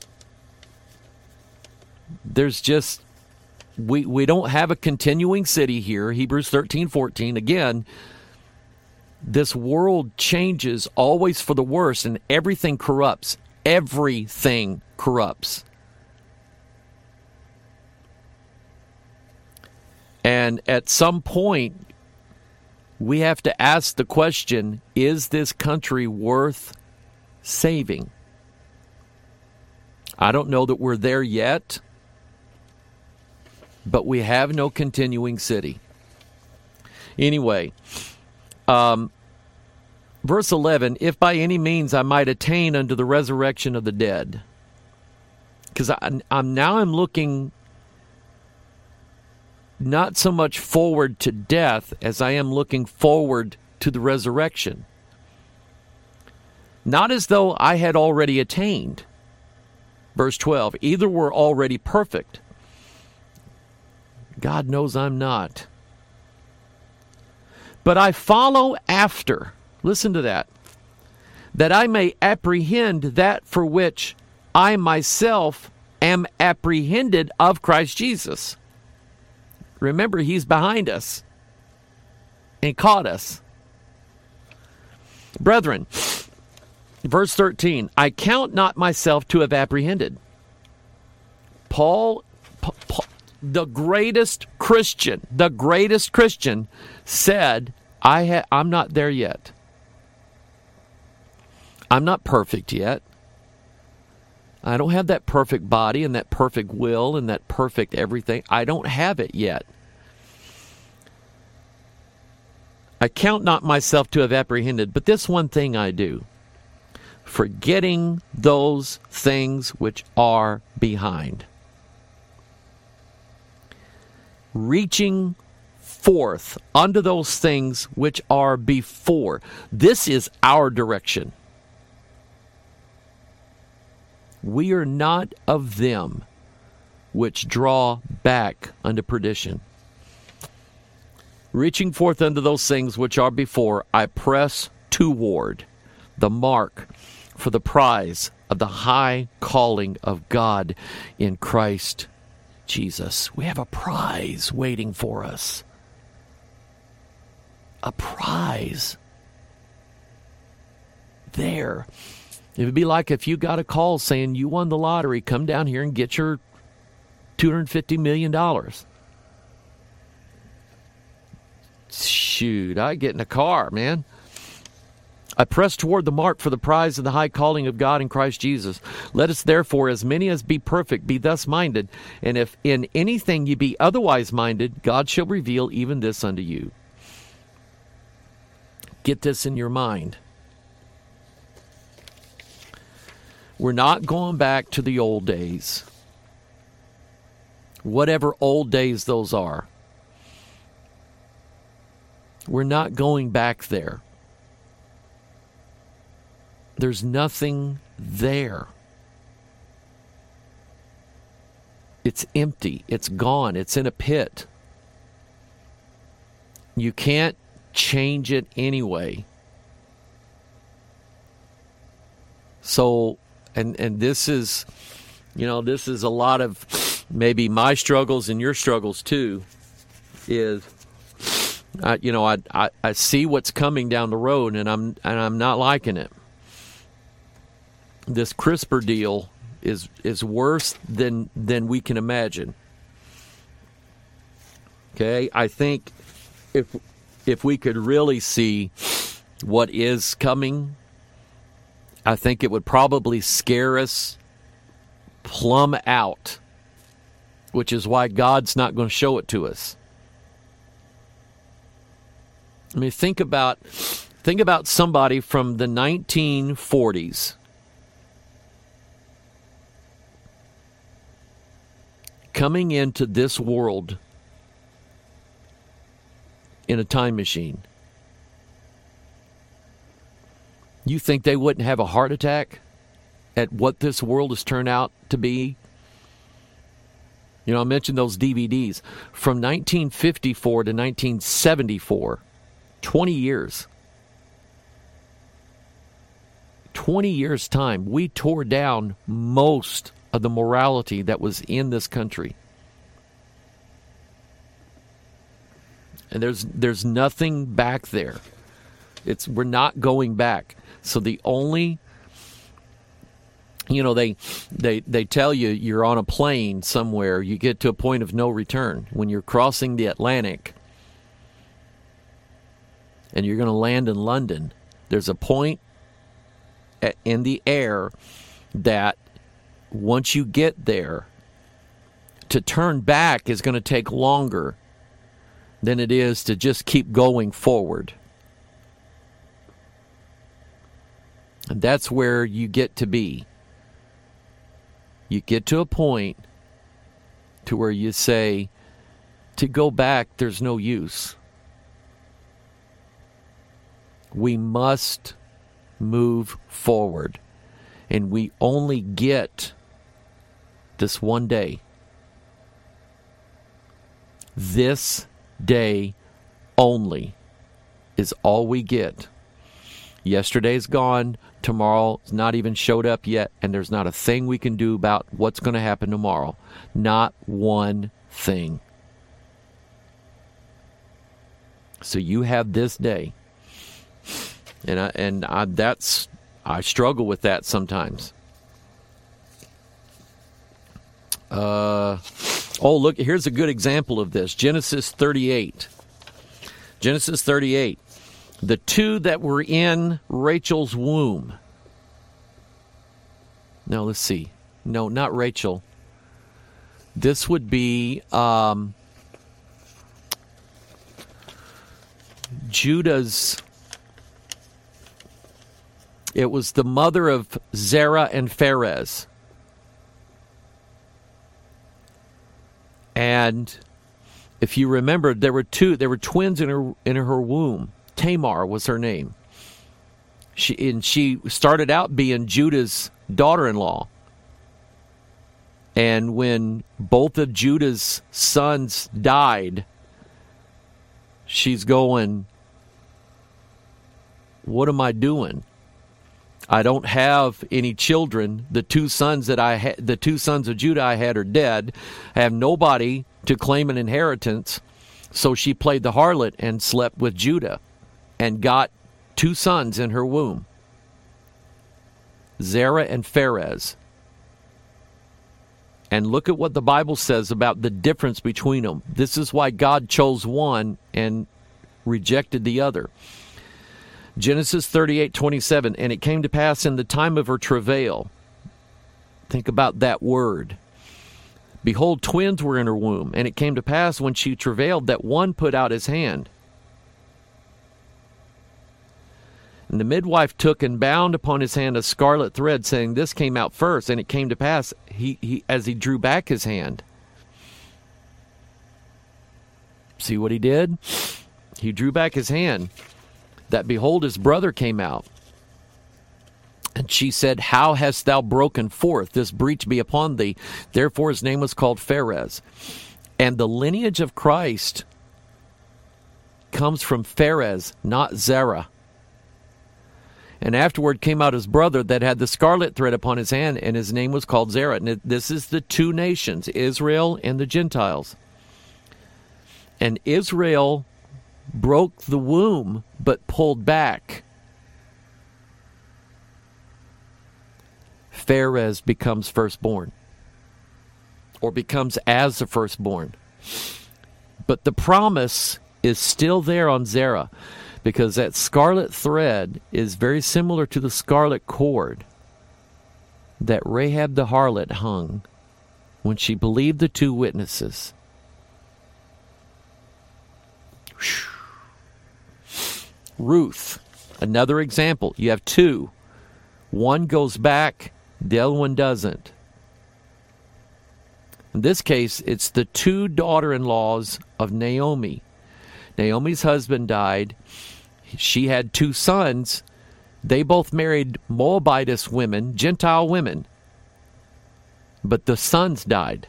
There's just, we, we don't have a continuing city here. Hebrews thirteen fourteen. Again, this world changes always for the worse, and everything corrupts. Everything corrupts. And at some point, we have to ask the question, is this country worth saving? I don't know that we're there yet, but we have no continuing city. Anyway, um, verse eleven, if by any means I might attain unto the resurrection of the dead. Because I'm now I'm looking not so much forward to death as I am looking forward to the resurrection. Not as though I had already attained. Verse twelve, either we're already perfect. God knows I'm not. But I follow after, listen to that, that I may apprehend that for which I myself am apprehended of Christ Jesus. Remember, he's behind us and caught us. Brethren, verse thirteen, I count not myself to have apprehended. Paul, Paul, the greatest Christian, the greatest Christian said, I ha- I'm not there yet. I'm not perfect yet. I don't have that perfect body and that perfect will and that perfect everything. I don't have it yet. I count not myself to have apprehended, but this one thing I do, forgetting those things which are behind, reaching forth unto those things which are before. This is our direction. We are not of them which draw back unto perdition. Reaching forth unto those things which are before, I press toward the mark for the prize of the high calling of God in Christ Jesus. We have a prize waiting for us. A prize. There. It would be like if you got a call saying you won the lottery, come down here and get your two hundred fifty million dollars. Shoot, I get in a car, man. I press toward the mark for the prize of the high calling of God in Christ Jesus. Let us therefore, as many as be perfect, be thus minded. And if in anything ye be otherwise minded, God shall reveal even this unto you. Get this in your mind. We're not going back to the old days. Whatever old days those are. We're not going back there. There's nothing there. It's empty. It's gone. It's in a pit. You can't change it anyway. So, and and this is, you know, this is a lot of maybe my struggles and your struggles too, is, I, you know, I, I I see what's coming down the road, and I'm and I'm not liking it. This CRISPR deal is is worse than than we can imagine. Okay, I think if if we could really see what is coming, I think it would probably scare us plumb out, which is why God's not going to show it to us. I mean, think about Think about somebody from the nineteen forties. Coming into this world in a time machine. You think they wouldn't have a heart attack at what this world has turned out to be? You know, I mentioned those D V Ds. From nineteen fifty-four to nineteen seventy-four, twenty years. twenty years' time, we tore down most of the morality that was in this country. And there's there's nothing back there. It's we're not going back. So the only, you know, they they they tell you you're on a plane somewhere. You get to a point of no return when you're crossing the Atlantic, and you're going to land in London. There's a point in the air that once you get there, to turn back is going to take longer than it is to just keep going forward. And that's where you get to be. You get to a point to where you say, to go back, there's no use. We must move forward. And we only get this one day. This day only is all we get. Yesterday's gone. Tomorrow's not even showed up yet. And there's not a thing we can do about what's going to happen tomorrow. Not one thing. So you have this day. And I, and I, that's I struggle with that sometimes. Uh, oh, look, here's a good example of this. Genesis thirty-eight. Genesis thirty-eight. The two that were in Rachel's womb. Now, let's see. No, not Rachel. This would be um, Judah's. It was the mother of Zerah and Pharez. And if you remember, there were two, there were twins in her in her womb. Tamar was her name. She and she started out being Judah's daughter-in-law. And when both of Judah's sons died, she's going, what am I doing? I don't have any children. The two sons that I had, the two sons of Judah I had are dead. I have nobody to claim an inheritance. So she played the harlot and slept with Judah and got two sons in her womb. Zerah and Pharez. And look at what the Bible says about the difference between them. This is why God chose one and rejected the other. Genesis thirty-eight twenty-seven, and it came to pass in the time of her travail. Think about that word. Behold, twins were in her womb, and it came to pass when she travailed that one put out his hand. And the midwife took and bound upon his hand a scarlet thread, saying, this came out first. And it came to pass, he, he as he drew back his hand. See what he did? He drew back his hand. That behold, his brother came out. And she said, how hast thou broken forth? This breach be upon thee. Therefore his name was called Pharez. And the lineage of Christ comes from Pharez, not Zerah. And afterward came out his brother that had the scarlet thread upon his hand, and his name was called Zerah. And this is the two nations, Israel and the Gentiles. And Israel broke the womb, but pulled back. Pharez becomes firstborn, or becomes as the firstborn. But the promise is still there on Zerah, because that scarlet thread is very similar to the scarlet cord that Rahab the harlot hung when she believed the two witnesses. Ruth. Another example, you have two. One goes back, the other one doesn't. In this case, it's the two daughter-in-laws of Naomi. Naomi's husband died. She had two sons. They both married Moabitess women, Gentile women. But the sons died.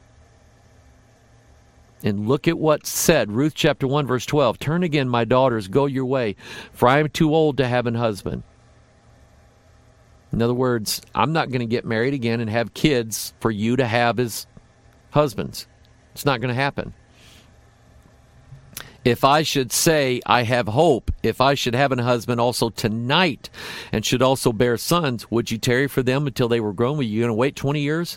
And look at what's said. Ruth chapter one, verse twelve. Turn again, my daughters, go your way, for I am too old to have an husband. In other words, I'm not going to get married again and have kids for you to have as husbands. It's not going to happen. If I should say I have hope, if I should have a husband also tonight and should also bear sons, would you tarry for them until they were grown? Were you going to wait twenty years?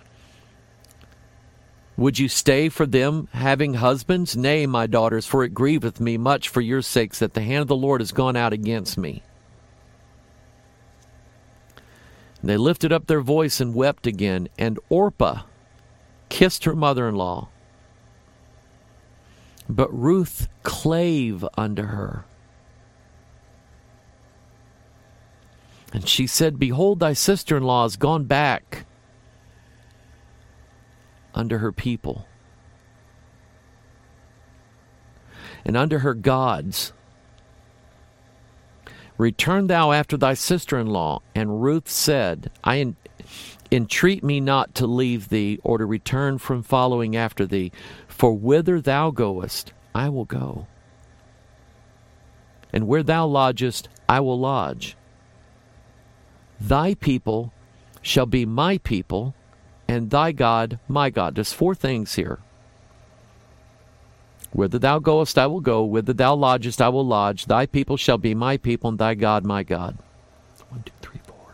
Would you stay for them having husbands? Nay, my daughters, for it grieveth me much for your sakes that the hand of the Lord has gone out against me. And they lifted up their voice and wept again, and Orpah kissed her mother-in-law. But Ruth clave unto her. And she said, behold, thy sister-in-law is gone back unto her people, and unto her gods. Return thou after thy sister-in-law. And Ruth said, I en- entreat me not to leave thee, or to return from following after thee. For whither thou goest, I will go. And where thou lodgest, I will lodge. Thy people shall be my people, and thy God my God. There's four things here. Whither thou goest, I will go. Whither thou lodgest, I will lodge. Thy people shall be my people, and thy God my God. One, two, three, four.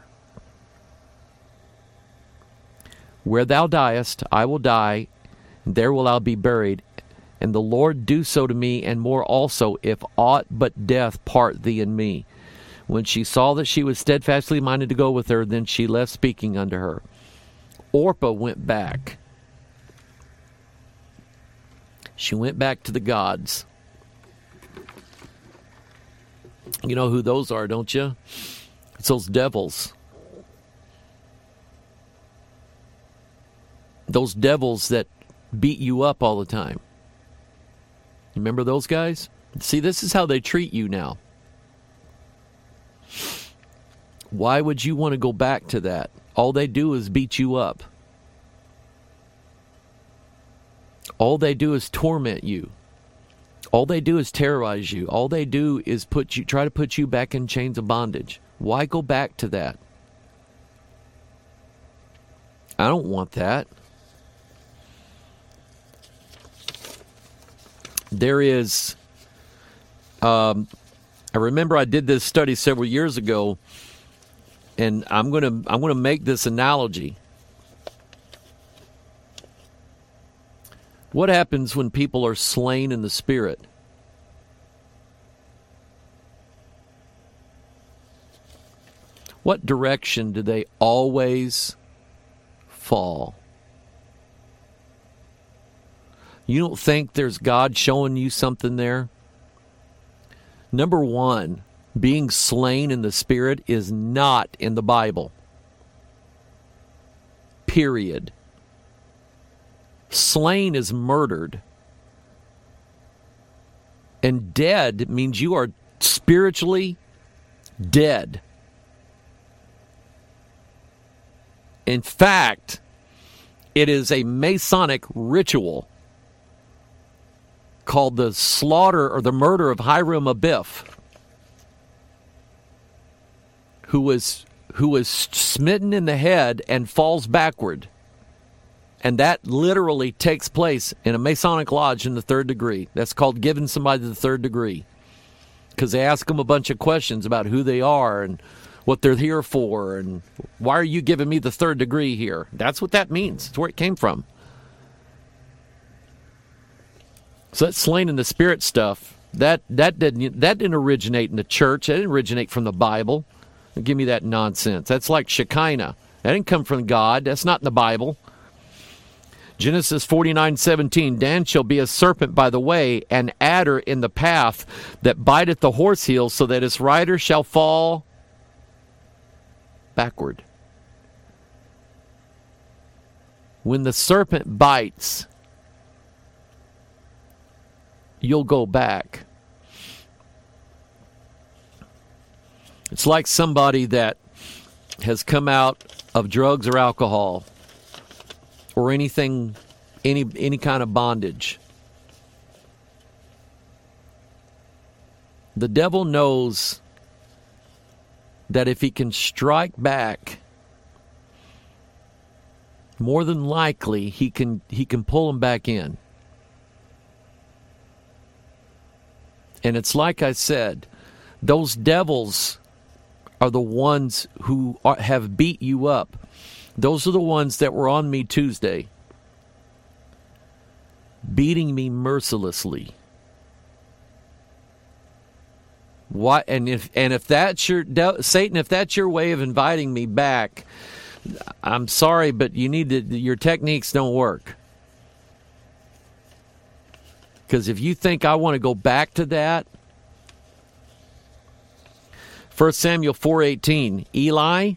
Where thou diest, I will die, and there will I be buried. And the Lord do so to me, and more also, if aught but death part thee and me. When she saw that she was steadfastly minded to go with her, then she left speaking unto her. Orpah went back. She went back to the gods. You know who those are, don't you? It's those devils. Those devils that beat you up all the time. Remember those guys? See, this is how they treat you now. Why would you want to go back to that? All they do is beat you up. All they do is torment you. All they do is terrorize you. All they do is put you, try to put you back in chains of bondage. Why go back to that? I don't want that. There is, um, I remember I did this study several years ago, and I'm going to I'm going to make this analogy. What happens when people are slain in the Spirit? What direction do they always fall? You don't think there's God showing you something there? Number one, being slain in the Spirit is not in the Bible. Period. Slain is murdered. And dead means you are spiritually dead. In fact, it is a Masonic ritual called the slaughter or the murder of Hiram Abiff, who was who was smitten in the head and falls backward. And that literally takes place in a Masonic lodge in the third degree. That's called giving somebody the third degree. Because they ask them a bunch of questions about who they are and what they're here for and why are you giving me the third degree here? That's what that means. It's where it came from. So that slain in the Spirit stuff, that that didn't that didn't originate in the church. That didn't originate from the Bible. Give me that nonsense. That's like Shekinah. That didn't come from God. That's not in the Bible. Genesis forty-nine seventeen, Dan shall be a serpent by the way, an adder in the path that biteth the horse heel, so that his rider shall fall backward. When the serpent bites, you'll go back. It's like somebody that has come out of drugs or alcohol or anything, any any kind of bondage. The devil knows that if he can strike back, more than likely he can he can pull him back in. And it's like I said, those devils are the ones who are, have beat you up. Those are the ones that were on me Tuesday, beating me mercilessly. Why? And if and if that's your Satan, if that's your way of inviting me back, I'm sorry, but you need to. Your techniques don't work. Because if you think I want to go back to that, First Samuel four eighteen, Eli,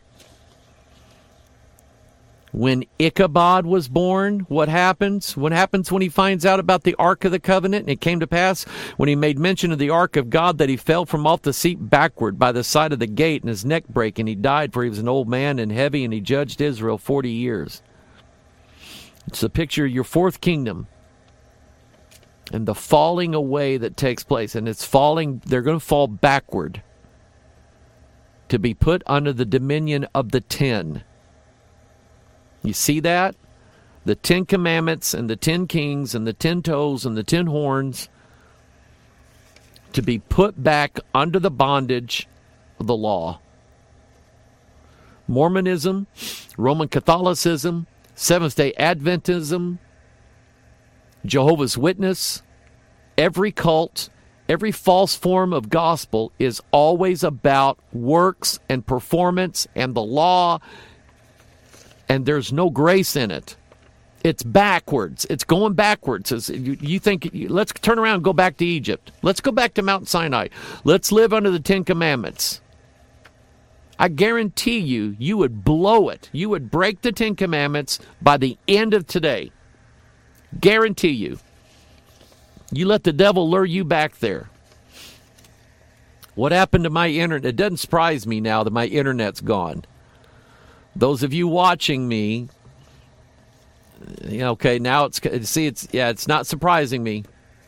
when Ichabod was born, what happens? What happens when he finds out about the Ark of the Covenant? And it came to pass, when he made mention of the Ark of God, that he fell from off the seat backward by the side of the gate, and his neck brake, and he died, for he was an old man and heavy, and he judged Israel forty years. It's a picture of your fourth kingdom and the falling away that takes place. And it's falling, they're going to fall backward to be put under the dominion of the ten. You see that? The Ten Commandments and the Ten Kings and the Ten Toes and the Ten Horns to be put back under the bondage of the law. Mormonism, Roman Catholicism, Seventh-day Adventism, Jehovah's Witness, every cult, every false form of gospel is always about works and performance and the law, and there's no grace in it. It's backwards. It's going backwards. It's, you, you think, let's turn around and go back to Egypt. Let's go back to Mount Sinai. Let's live under the Ten Commandments. I guarantee you, you would blow it. You would break the Ten Commandments by the end of today. Guarantee you. You let the devil lure you back there. What happened to my internet? It doesn't surprise me now that my internet's gone. Those of you watching me, you know, okay, now it's, see, it's, yeah, it's not surprising me.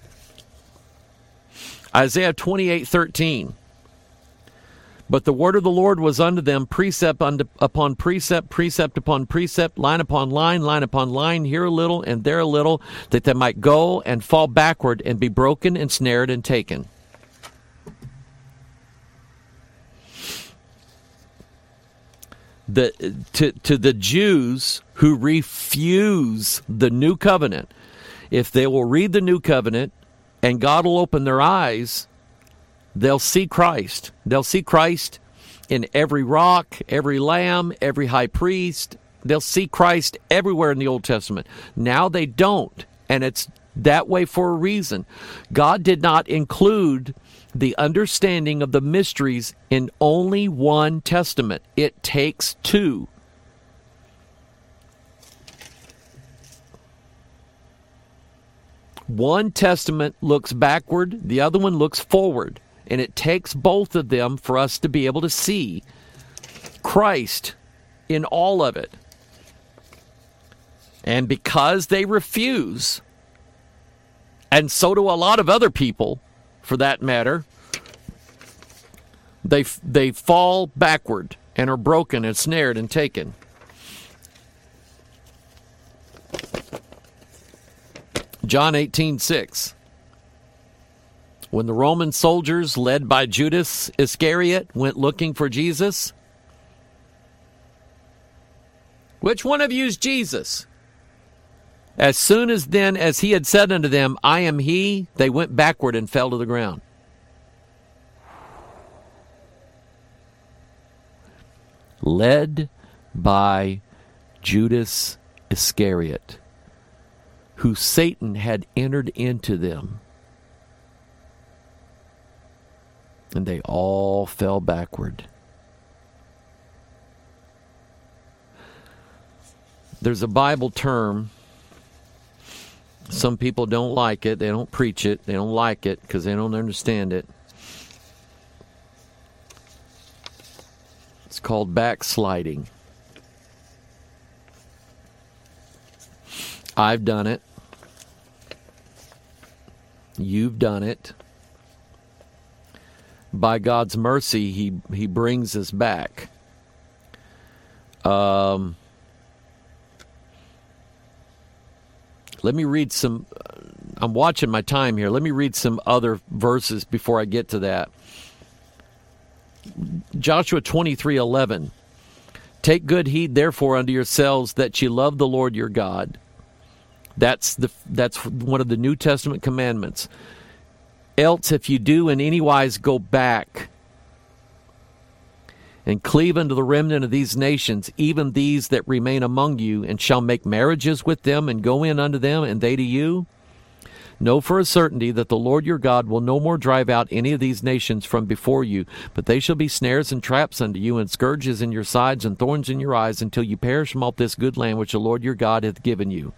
Isaiah twenty-eight thirteen. But the word of the Lord was unto them, precept unto, upon precept, precept upon precept, line upon line, line upon line, here a little and there a little, that they might go and fall backward and be broken and snared and taken. The, to, to the Jews who refuse the new covenant, if they will read the new covenant and God will open their eyes, they'll see Christ. They'll see Christ in every rock, every lamb, every high priest. They'll see Christ everywhere in the Old Testament. Now they don't, and it's that way for a reason. God did not include the understanding of the mysteries in only one testament. It takes two. One testament looks backward, the other one looks forward. And it takes both of them for us to be able to see Christ in all of it. And because they refuse, and so do a lot of other people, for that matter, they they fall backward and are broken and snared and taken. John eighteen six. When the Roman soldiers, led by Judas Iscariot, went looking for Jesus, which one of you is Jesus? As soon as then as he had said unto them, I am he, they went backward and fell to the ground. Led by Judas Iscariot. who Satan had entered into them. And they all fell backward. There's a Bible term. Some people don't like it. They don't preach it. They don't like it because they don't understand it. It's called backsliding. I've done it. You've done it. By God's mercy, He He brings us back. Um, let me read some. I'm watching my time here. Let me read some other verses before I get to that. Joshua twenty-three eleven. Take good heed, therefore, unto yourselves that ye love the Lord your God. That's the that's one of the New Testament commandments. Else, if you do in any wise go back and cleave unto the remnant of these nations, even these that remain among you, and shall make marriages with them, and go in unto them, and they to you, know for a certainty that the Lord your God will no more drive out any of these nations from before you, but they shall be snares and traps unto you, and scourges in your sides, and thorns in your eyes, until you perish from off this good land which the Lord your God hath given you.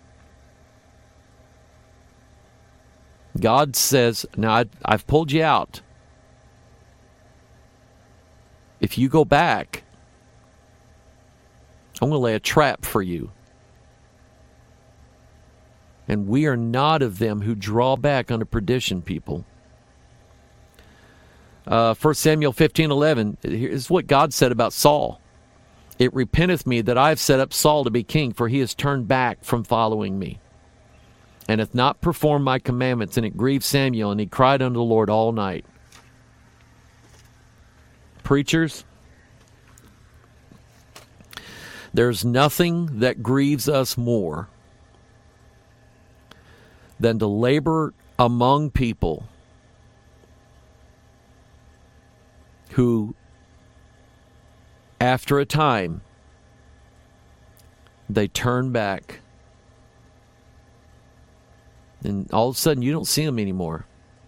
God says, now I, I've pulled you out. If you go back, I'm going to lay a trap for you. And we are not of them who draw back unto perdition, people. Uh, First Samuel fifteen eleven, here's what God said about Saul. It repenteth me that I have set up Saul to be king, for he has turned back from following me, and hath not performed my commandments. And it grieved Samuel, and he cried unto the Lord all night. Preachers, there's nothing that grieves us more than to labor among people who, after a time, they turn back. And all of a sudden, you don't see them anymore.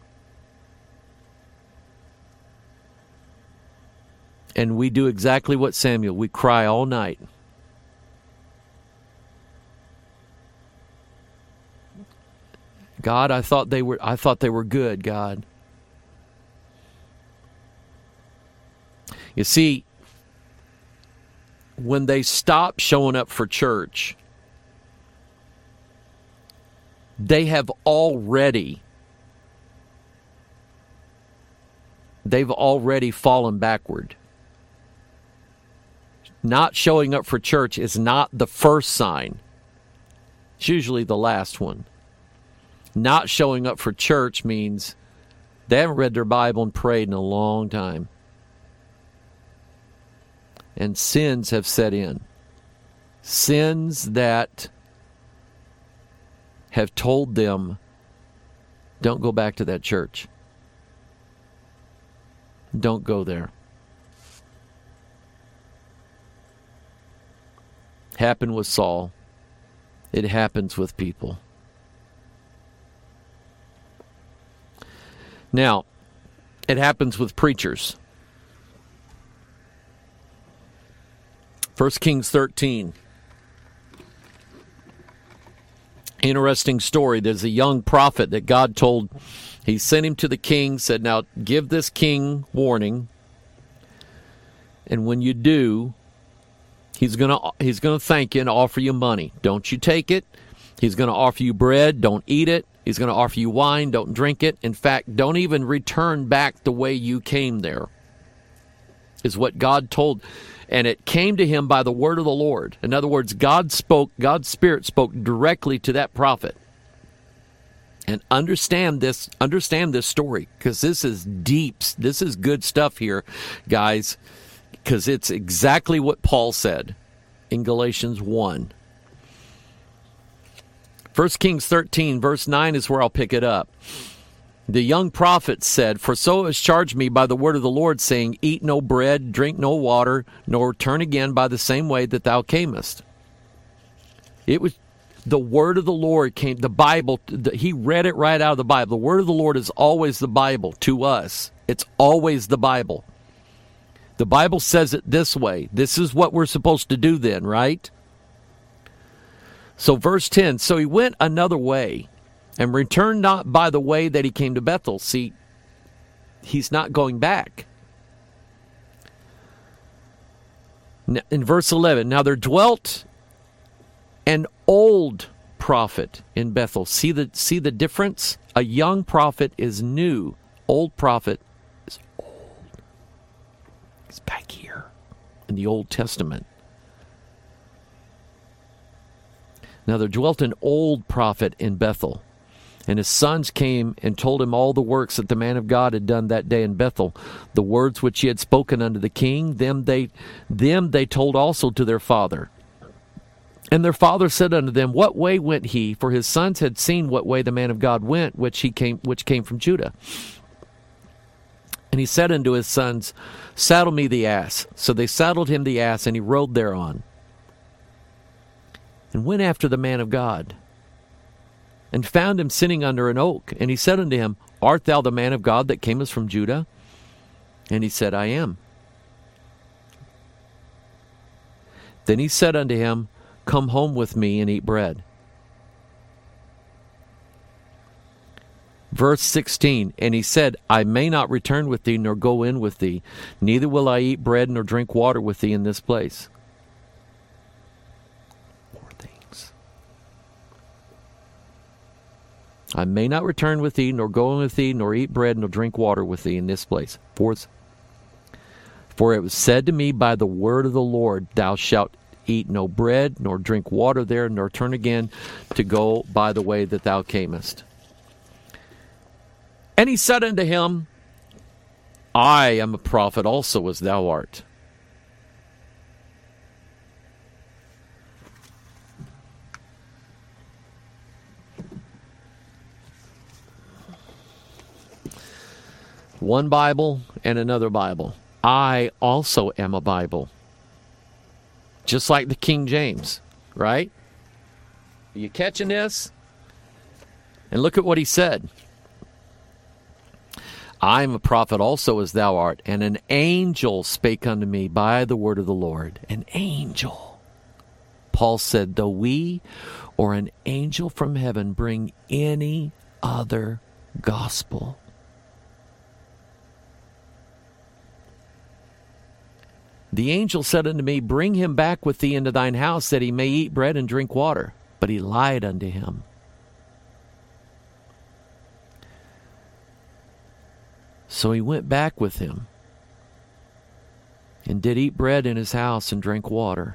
And we do exactly what Samuel. We cry all night. God, I thought they were I thought they were good, God. You see, when they stop showing up for church, they have already they've already fallen backward. Not showing up for church is not the first sign. It's usually the last one. Not showing up for church means they haven't read their Bible and prayed in a long time. And sins have set in. Sins that have told them, don't go back to that church. Don't go there. Happened with Saul. It happens with people. Now, it happens with preachers. First Kings thirteen. Interesting story. There's a young prophet that God told, he sent him to the king, said, now give this king warning. And when you do, he's going to he's going to thank you and offer you money. Don't you take it. He's going to offer you bread. Don't eat it. He's going to offer you wine. Don't drink it. In fact, don't even return back the way you came there, is what God told. And it came to him by the word of the Lord. In other words, God spoke, God's Spirit spoke directly to that prophet. And understand this, understand this story, because this is deep. This is good stuff here, guys, because it's exactly what Paul said in Galatians one. First Kings thirteen, verse nine is where I'll pick it up. The young prophet said, for so it was charged me by the word of the Lord, saying, eat no bread, drink no water, nor turn again by the same way that thou camest. It was the word of the Lord came, the Bible, the, he read it right out of the Bible. The word of the Lord is always the Bible to us. It's always the Bible. The Bible says it this way. This is what we're supposed to do then, right? So verse ten, so he went another way and returned not by the way that he came to Bethel. See, he's not going back. In verse eleven, now there dwelt an old prophet in Bethel. See the see the difference? A young prophet is new. Old prophet is old. It's back here in the Old Testament. Now there dwelt an old prophet in Bethel, and his sons came and told him all the works that the man of God had done that day in Bethel, the words which he had spoken unto the king. Them they, them they told also to their father. And their father said unto them, what way went he? For his sons had seen what way the man of God went, which he came, which came from Judah. And he said unto his sons, saddle me the ass. So they saddled him the ass, and he rode thereon, and went after the man of God, and found him sitting under an oak. And he said unto him, art thou the man of God that camest from Judah? And he said, I am. Then he said unto him, come home with me and eat bread. Verse sixteen, and he said, I may not return with thee, nor go in with thee, neither will I eat bread nor drink water with thee in this place. Four things. I may not return with thee, nor go in with thee, nor eat bread nor drink water with thee in this place. Fourth, for it was said to me by the word of the Lord, thou shalt eat no bread, nor drink water there, nor turn again to go by the way that thou camest. And he said unto him, I am a prophet also as thou art. One Bible and another Bible. I also am a Bible. Just like the King James, right? Are you catching this? And look at what he said. I am a prophet also as thou art, and an angel spake unto me by the word of the Lord. An angel. Paul said, though we or an angel from heaven bring any other gospel, the angel said unto me, bring him back with thee into thine house, that he may eat bread and drink water. But he lied unto him. So he went back with him, and did eat bread in his house and drink water.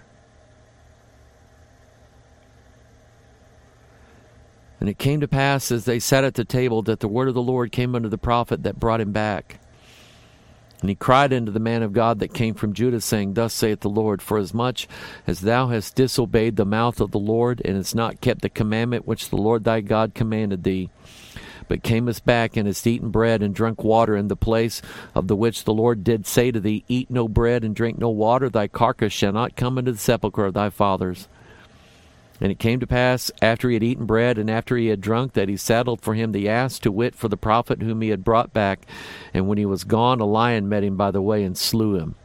And it came to pass, as they sat at the table, that the word of the Lord came unto the prophet that brought him back. And he cried unto the man of God that came from Judah, saying, thus saith the Lord, forasmuch as thou hast disobeyed the mouth of the Lord, and hast not kept the commandment which the Lord thy God commanded thee, but camest back and hast eaten bread and drunk water in the place of the which the Lord did say to thee, eat no bread and drink no water, thy carcass shall not come into the sepulchre of thy fathers. And it came to pass, after he had eaten bread, and after he had drunk, that he saddled for him the ass, to wit, for the prophet whom he had brought back. And when he was gone, a lion met him by the way, and slew him.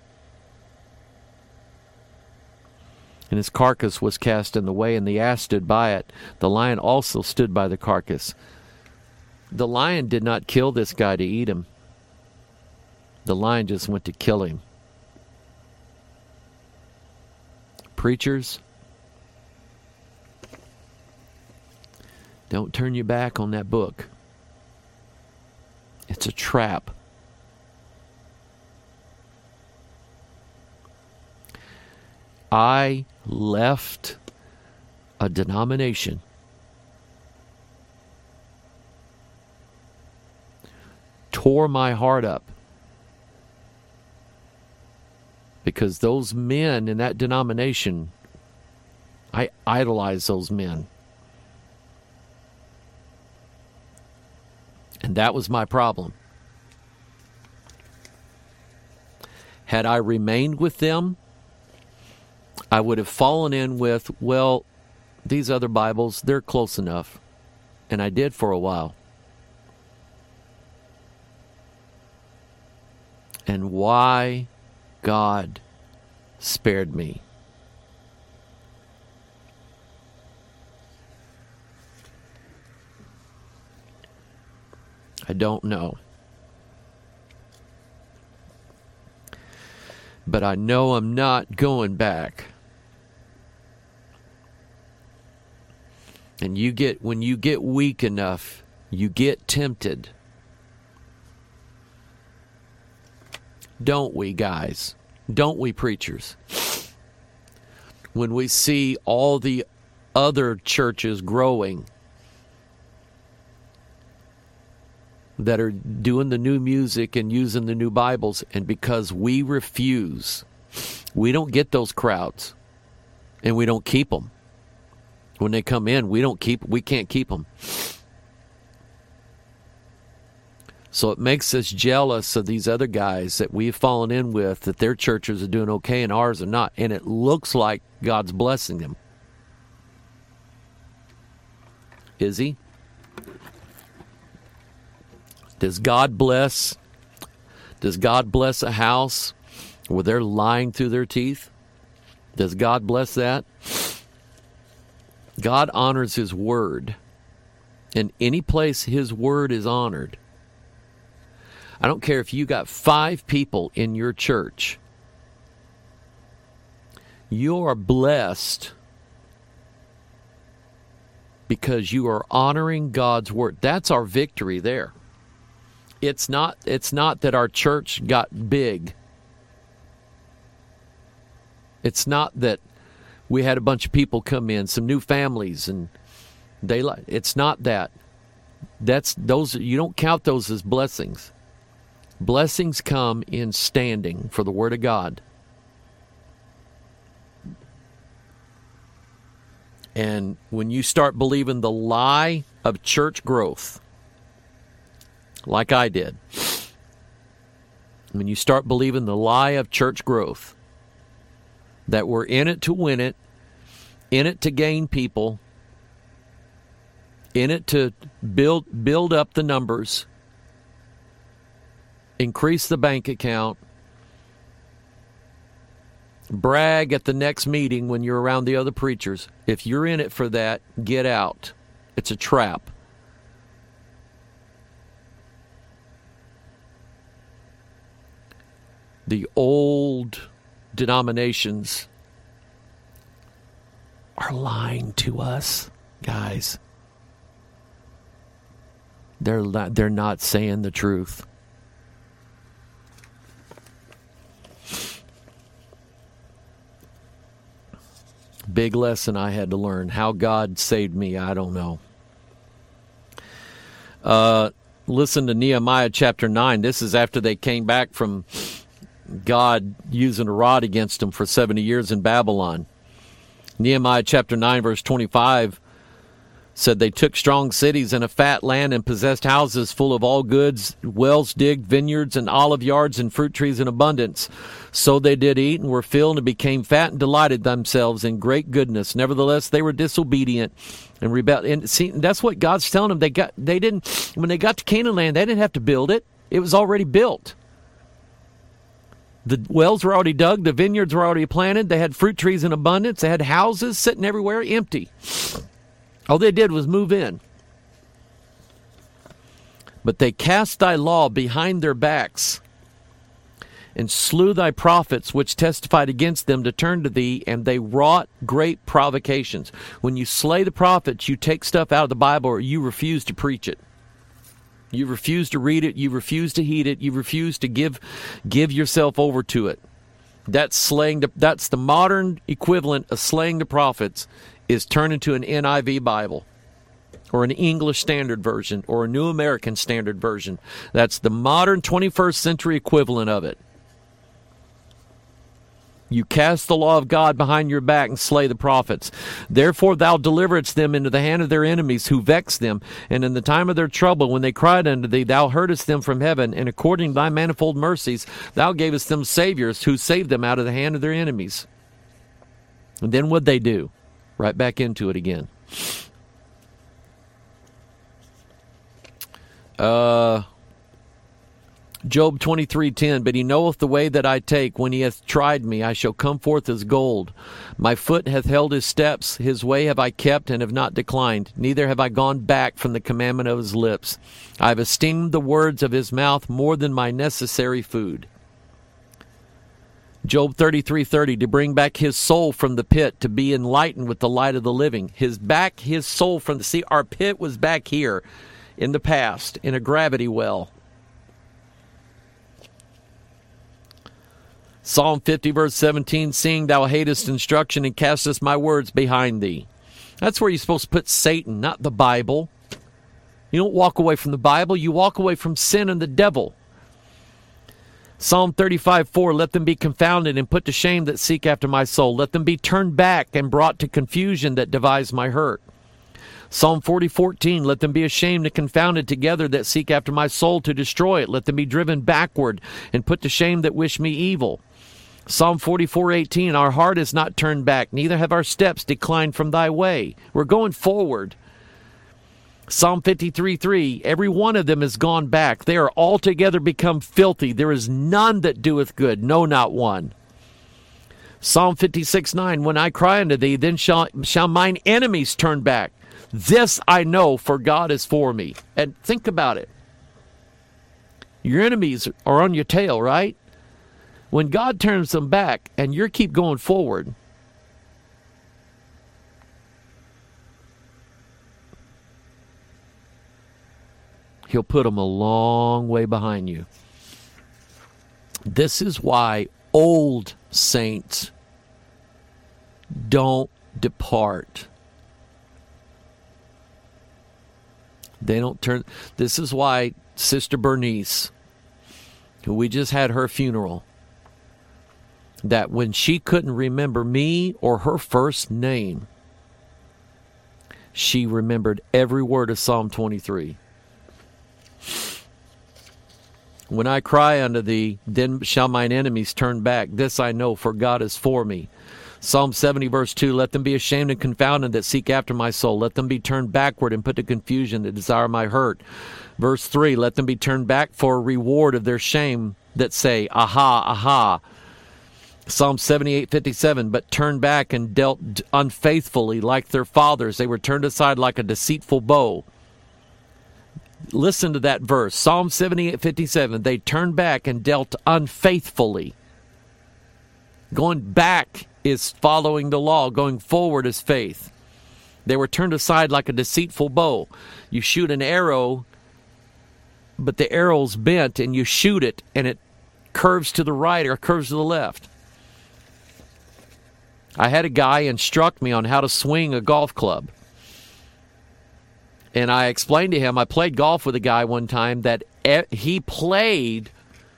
And his carcass was cast in the way, and the ass stood by it. The lion also stood by the carcass. The lion did not kill this guy to eat him. The lion just went to kill him. Preachers, don't turn your back on that book. It's a trap. I left a denomination tore my heart up because those men in that denomination, I idolize those men. And that was my problem. Had I remained with them, I would have fallen in with, well, these other Bibles, they're close enough. And I did for a while. And why God spared me. I don't know. But I know I'm not going back. And you get, when you get weak enough, you get tempted. Don't we, guys? Don't we, preachers? When we see all the other churches growing that are doing the new music and using the new Bibles, and because we refuse, we don't get those crowds, and we don't keep them. When they come in, we don't keep, we can't keep them. So it makes us jealous of these other guys that we've fallen in with, that their churches are doing okay and ours are not. And it looks like God's blessing them. Is he? Does God bless? Does God bless a house where they're lying through their teeth? Does God bless that? God honors his word. And any place his word is honored. I don't care if you got five people in your church. You are blessed because you are honoring God's word. That's our victory there. It's not, it's not that our church got big. It's not that we had a bunch of people come in, some new families, and they like. It's not that. That's those. You don't count those as blessings. Blessings come in standing for the Word of God. And when you start believing the lie of church growth, like I did, when you start believing the lie of church growth, that we're in it to win it, in it to gain people, in it to build build up the numbers, increase the bank account, brag at the next meeting when you're around the other preachers. If you're in it for that, get out. It's a trap. The old denominations are lying to us, guys. They're not, they're not saying the truth. Big lesson I had to learn. How God saved me, I don't know. Uh, listen to Nehemiah chapter nine. This is after they came back from God using a rod against them for seventy years in Babylon. Nehemiah chapter nine, verse twenty-five said they took strong cities and a fat land and possessed houses full of all goods, wells digged, vineyards and olive yards and fruit trees in abundance. So they did eat and were filled and became fat and delighted themselves in great goodness. Nevertheless, they were disobedient and rebelled. And see, that's what God's telling them. They got, they didn't, when they got to Canaan land, they didn't have to build it. It was already built. The wells were already dug. The vineyards were already planted. They had fruit trees in abundance. They had houses sitting everywhere empty. All they did was move in. But they cast thy law behind their backs and slew thy prophets which testified against them to turn to thee, and they wrought great provocations. When you slay the prophets, you take stuff out of the Bible or you refuse to preach it. You refuse to read it. You refuse to heed it. You refuse to give give yourself over to it. That's slaying. The, that's the modern equivalent of slaying the prophets, is turned into an N I V Bible or an English Standard Version or a New American Standard Version. That's the modern twenty-first century equivalent of it. You cast the law of God behind your back and slay the prophets. Therefore thou deliveredst them into the hand of their enemies who vexed them. And in the time of their trouble, when they cried unto thee, thou heardest them from heaven. And according to thy manifold mercies, thou gavest them saviors who saved them out of the hand of their enemies. And then what'd they do? Right back into it again. Uh, Job twenty-three ten, but he knoweth the way that I take. When he hath tried me, I shall come forth as gold. My foot hath held his steps. His way have I kept and have not declined. Neither have I gone back from the commandment of his lips. I have esteemed the words of his mouth more than my necessary food. Job thirty-three thirty, to bring back his soul from the pit, to be enlightened with the light of the living. His back, his soul from the sea. Our pit was back here in the past, in a gravity well. Psalm fifty, verse seventeen, seeing thou hatest instruction and castest my words behind thee. That's where you're supposed to put Satan, not the Bible. You don't walk away from the Bible, you walk away from sin and the devil. Psalm thirty-five four, let them be confounded and put to shame that seek after my soul. Let them be turned back and brought to confusion that devise my hurt. Psalm forty fourteen, let them be ashamed and confounded together that seek after my soul to destroy it. Let them be driven backward and put to shame that wish me evil. Psalm forty-four eighteen, our heart is not turned back, neither have our steps declined from thy way. We're going forward. Psalm fifty-three three, every one of them is gone back. They are altogether become filthy. There is none that doeth good, no, not one. Psalm fifty-six nine, when I cry unto thee, then shall, shall mine enemies turn back. This I know, for God is for me. And think about it. Your enemies are on your tail, right? When God turns them back and you keep going forward, He'll put them a long way behind you. This is why old saints don't depart. They don't turn. This is why Sister Bernice, who we just had her funeral, that when she couldn't remember me or her first name, she remembered every word of Psalm twenty-three. When I cry unto thee, then shall mine enemies turn back. This I know, for God is for me. Psalm seventy, verse two, let them be ashamed and confounded that seek after my soul. Let them be turned backward and put to confusion that desire my hurt. Verse three, let them be turned back for a reward of their shame that say, aha, aha. Psalm seventy-eight fifty-seven, but turned back and dealt unfaithfully like their fathers. They were turned aside like a deceitful bow. Listen to that verse. Psalm seventy-eight fifty-seven, they turned back and dealt unfaithfully. Going back is following the law. Going forward is faith. They were turned aside like a deceitful bow. You shoot an arrow, but the arrow's bent, and you shoot it, and it curves to the right or curves to the left. I had a guy instruct me on how to swing a golf club. And I explained to him, I played golf with a guy one time that he played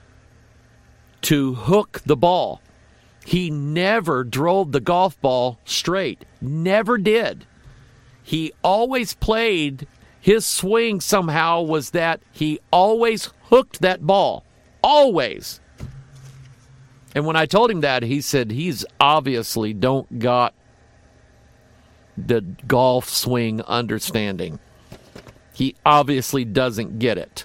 to hook the ball. He never drove the golf ball straight. Never did. He always played, his swing somehow was that he always hooked that ball. Always. And when I told him that, he said he's obviously don't got the golf swing understanding. He obviously doesn't get it.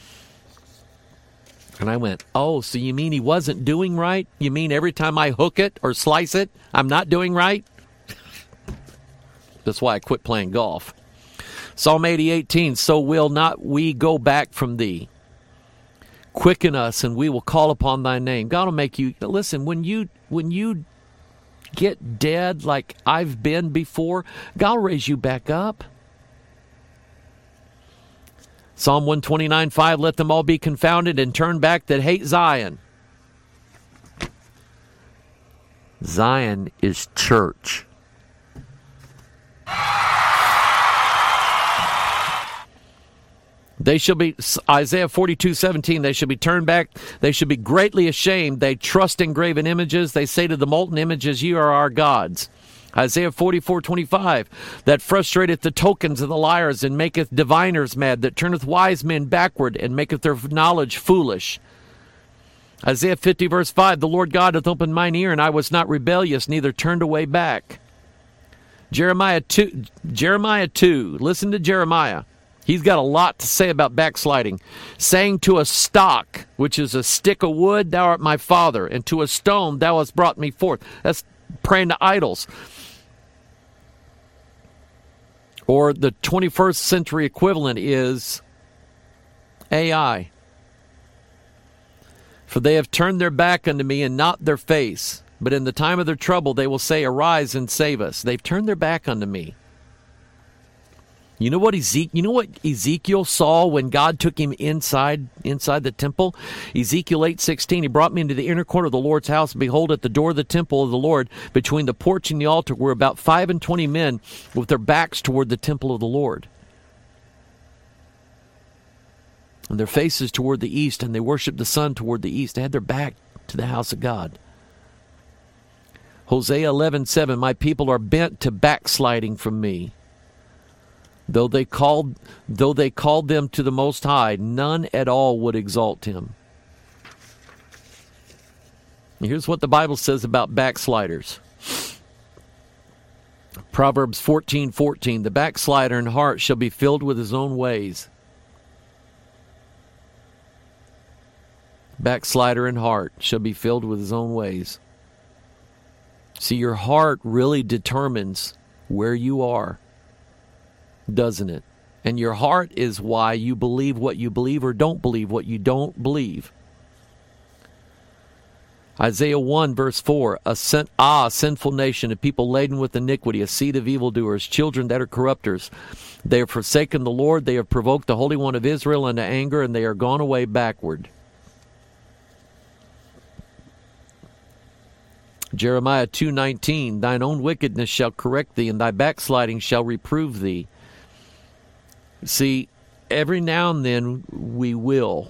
And I went, oh, so you mean he wasn't doing right? You mean every time I hook it or slice it, I'm not doing right? That's why I quit playing golf. Psalm eighty eighteen, so will not we go back from thee. Quicken us, and we will call upon thy name. God will make you, listen, when you when you get dead like I've been before, God will raise you back up. Psalm one twenty-nine five, let them all be confounded and turn back that hate Zion. Zion is church. They shall be, Isaiah forty-two seventeen, they shall be turned back. They shall be greatly ashamed. They trust in graven images. They say to the molten images, ye are our gods. Isaiah forty-four twenty-five, that frustrateth the tokens of the liars and maketh diviners mad, that turneth wise men backward and maketh their knowledge foolish. Isaiah fifty verse five, the Lord God hath opened mine ear, and I was not rebellious, neither turned away back. Jeremiah two, Jeremiah two. Listen to Jeremiah. He's got a lot to say about backsliding. Saying to a stock, which is a stick of wood, thou art my father, and to a stone thou hast brought me forth. That's praying to idols. Or the twenty-first century equivalent is A I. For they have turned their back unto me and not their face. But in the time of their trouble they will say, arise and save us. They've turned their back unto me. You know what Ezekiel, you know what Ezekiel saw when God took him inside inside the temple? Ezekiel eight sixteen, he brought me into the inner court of the Lord's house. And behold, at the door of the temple of the Lord, between the porch and the altar, were about five and twenty men with their backs toward the temple of the Lord, and their faces toward the east, and they worshiped the sun toward the east. They had their back to the house of God. Hosea eleven seven, my people are bent to backsliding from me. Though they called, though they called them to the Most High, none at all would exalt him. Here's what the Bible says about backsliders. Proverbs fourteen fourteen, the backslider in heart shall be filled with his own ways. Backslider in heart shall be filled with his own ways. See, your heart really determines where you are, doesn't it? And your heart is why you believe what you believe or don't believe what you don't believe. Isaiah one verse four, a sin, ah, sinful nation, a people laden with iniquity, a seed of evildoers, children that are corrupters. They have forsaken the Lord, they have provoked the Holy One of Israel into anger, and they are gone away backward. Jeremiah two nineteen, thine own wickedness shall correct thee, and thy backsliding shall reprove thee. See, every now and then we will.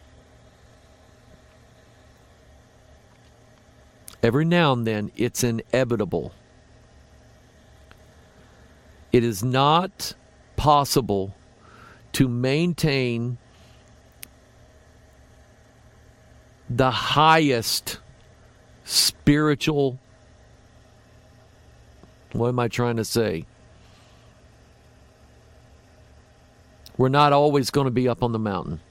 Every now and then it's inevitable. It is not possible to maintain the highest spiritual, what am I trying to say? We're not always going to be up on the mountain.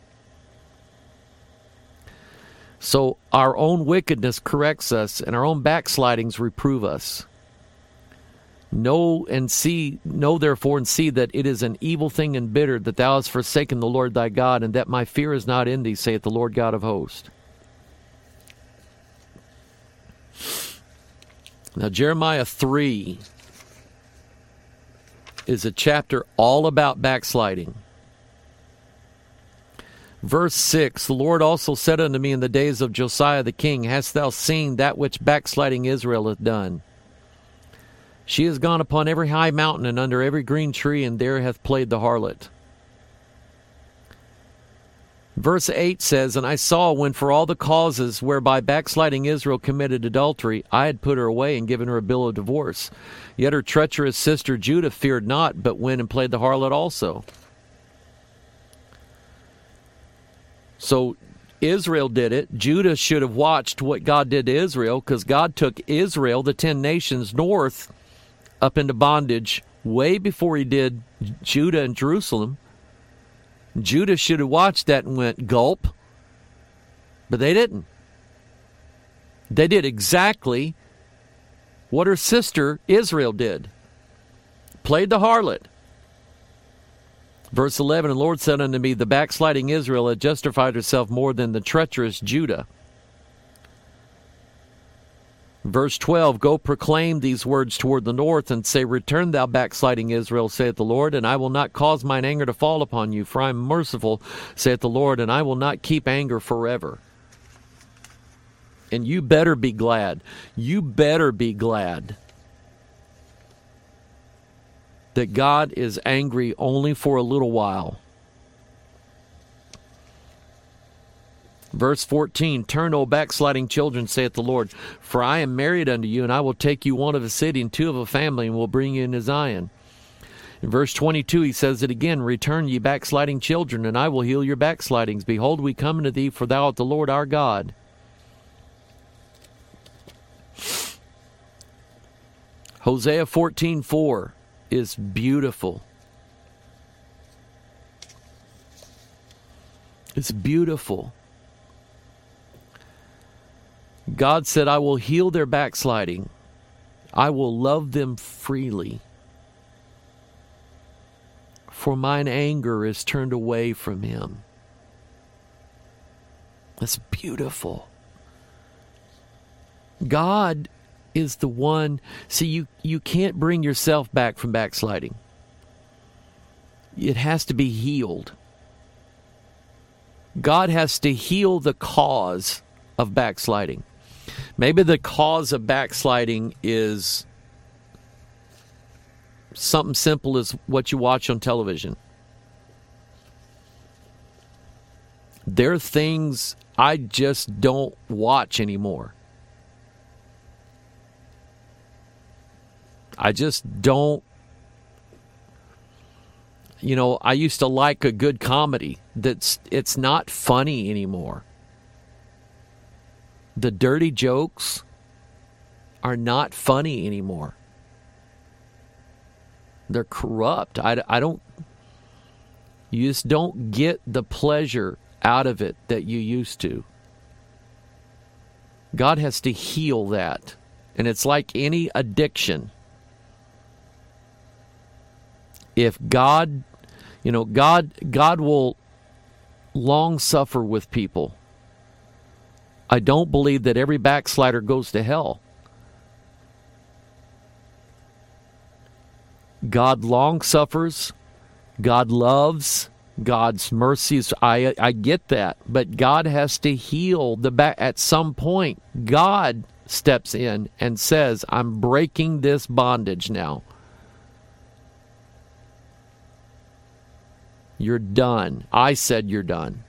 So our own wickedness corrects us, and our own backslidings reprove us. Know and see, know therefore and see that it is an evil thing and bitter that thou hast forsaken the Lord thy God, and that my fear is not in thee, saith the Lord God of hosts. Now, Jeremiah three is a chapter all about backsliding. Verse six, the Lord also said unto me in the days of Josiah the king, hast thou seen that which backsliding Israel hath done? She has gone upon every high mountain and under every green tree, and there hath played the harlot. Verse eight says, and I saw when for all the causes whereby backsliding Israel committed adultery, I had put her away and given her a bill of divorce. Yet her treacherous sister Judah feared not, but went and played the harlot also. So Israel did it. Judah should have watched what God did to Israel, because God took Israel, the ten nations, north up into bondage way before he did Judah and Jerusalem. Judah should have watched that and went, gulp. But they didn't. They did exactly what her sister Israel did. Played the harlot. Verse eleven, and the Lord said unto me, the backsliding Israel had justified herself more than the treacherous Judah. Verse twelve, go proclaim these words toward the north, and say, return thou backsliding Israel, saith the Lord, and I will not cause mine anger to fall upon you, for I am merciful, saith the Lord, and I will not keep anger forever. And you better be glad. You better be glad that God is angry only for a little while. Verse fourteen, turn, O backsliding children, saith the Lord, for I am married unto you, and I will take you one of a city and two of a family, and will bring you into Zion. In verse twenty-two, he says it again, return, ye backsliding children, and I will heal your backslidings. Behold, we come unto thee, for thou art the Lord our God. Hosea fourteen four is beautiful. It's beautiful. God said, I will heal their backsliding. I will love them freely. For mine anger is turned away from him. That's beautiful. God is the one. See, you, you can't bring yourself back from backsliding. It has to be healed. God has to heal the cause of backsliding. Maybe the cause of backsliding is something simple as what you watch on television. There are things I just don't watch anymore. I just don't. You know, I used to like a good comedy. That's it's not funny anymore. The dirty jokes are not funny anymore. They're corrupt. I, I don't. You just don't get the pleasure out of it that you used to. God has to heal that. And it's like any addiction. If God, you know, God, God will long suffer with people. I don't believe that every backslider goes to hell. God long suffers. God loves. God's mercies. I I get that, but God has to heal the back. At some point, God steps in and says, "I'm breaking this bondage now. You're done. I said you're done."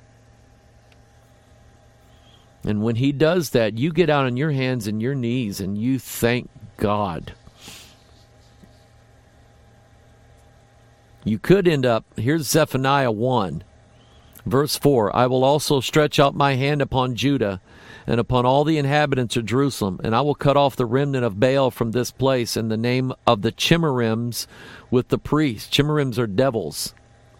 And when he does that, you get out on your hands and your knees and you thank God. You could end up, here's Zephaniah one, verse four. I will also stretch out my hand upon Judah and upon all the inhabitants of Jerusalem, and I will cut off the remnant of Baal from this place in the name of the Chimerims with the priests. Chimerims are devils.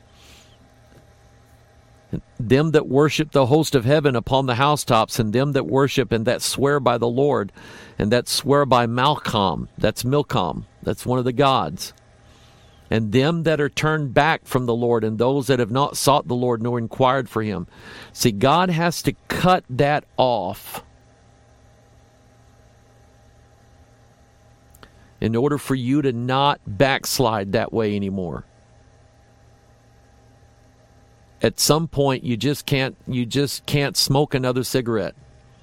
Them that worship the host of heaven upon the housetops, and them that worship and that swear by the Lord, and that swear by Malcham. That's Milcom. That's one of the gods. And them that are turned back from the Lord, and those that have not sought the Lord nor inquired for him. See, God has to cut that off in order for you to not backslide that way anymore. At some point, you just can't you just can't smoke another cigarette.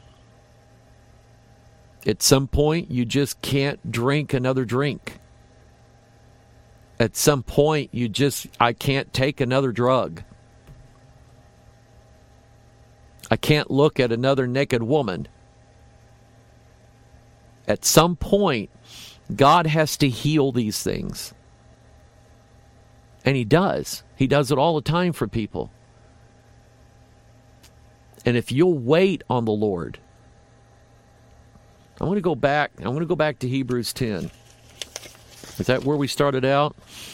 At some point, you just can't drink another drink. At some point, you just, I can't take another drug. I can't look at another naked woman. At some point, God has to heal these things. And he does. He does it all the time for people. And if you'll wait on the Lord, I'm going to go back. I'm going to go back to Hebrews ten. Is that where we started out?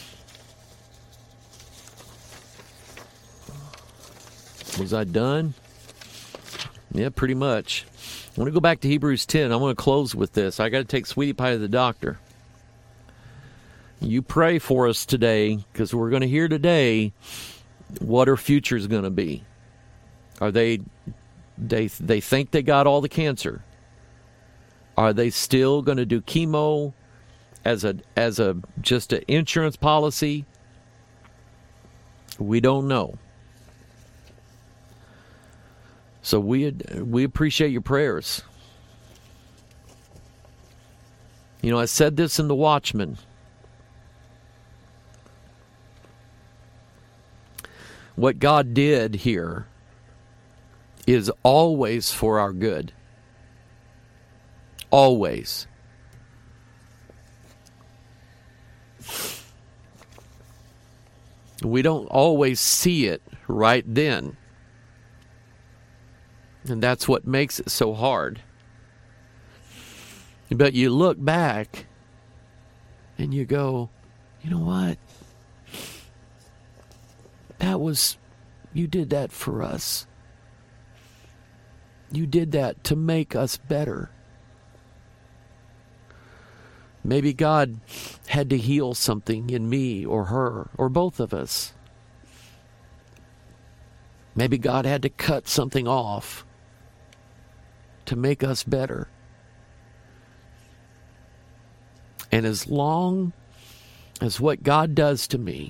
Was I done? Yeah, pretty much. I want to go back to Hebrews ten. I want to close with this. I got to take Sweetie Pie to the doctor. You pray for us today, because we're going to hear today what her future is going to be. Are they, they, they think they got all the cancer? Are they still going to do chemo as a as a just an insurance policy? We don't know. So we we appreciate your prayers. You know, I said this in The Watchman. What God did here is always for our good. Always. We don't always see it right then. And that's what makes it so hard. But you look back And you go, you know what? That was, you did that for us. You did that to make us better. Maybe God had to heal something in me or her or both of us. Maybe God had to cut something off to make us better. And as long as what God does to me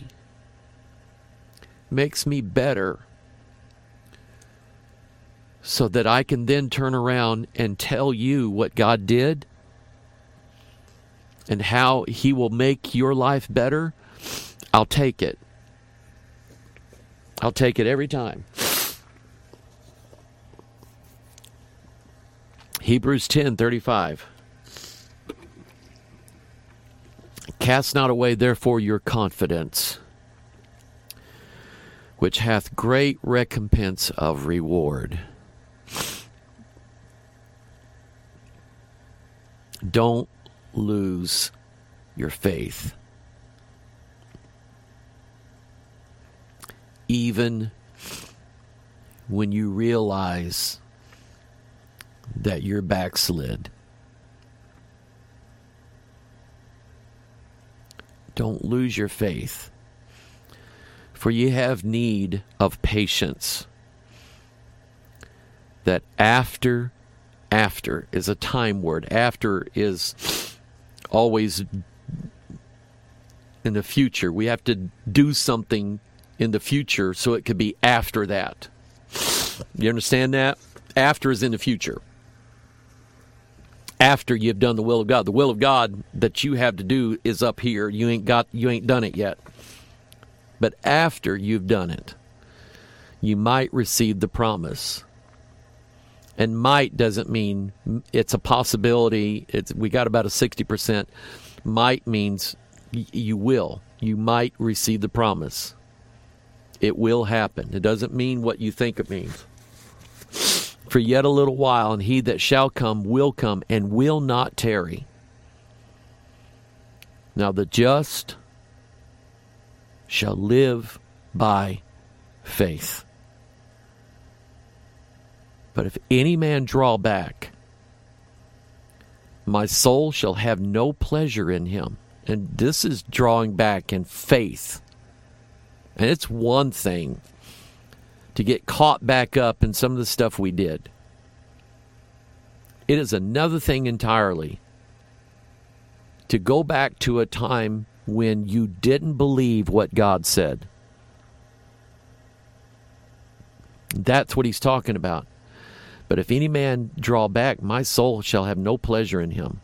makes me better, so that I can then turn around and tell you what God did and how He will make your life better, I'll take it. I'll take it every time. Hebrews ten thirty-five. Cast not away therefore your confidence, which hath great recompense of reward. Don't lose your faith. Even when you realize that you're backslid. Don't lose your faith. For ye have need of patience, that after After is a time word. After is always in the future. We have to do something in the future so it could be after that. You understand that? After is in the future. After you've done the will of God. The will of God that you have to do is up here. You ain't got you ain't done it yet. But after you've done it, you might receive the promise. And might doesn't mean it's a possibility. It's we got about a sixty percent. Might means y- you will. You might receive the promise. It will happen. It doesn't mean what you think it means. For yet a little while, and he that shall come will come and will not tarry. Now the just shall live by faith. But if any man draw back, my soul shall have no pleasure in him. And this is drawing back in faith. And it's one thing to get caught back up in some of the stuff we did. It is another thing entirely to go back to a time when you didn't believe what God said. That's what he's talking about. But if any man draw back, my soul shall have no pleasure in him.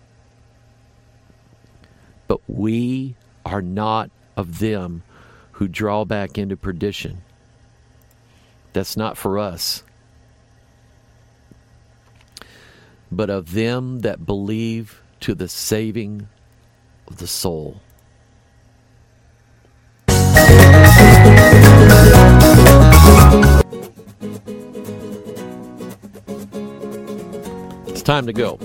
But we are not of them who draw back into perdition. That's not for us. But of them that believe to the saving of the soul. It's time to go.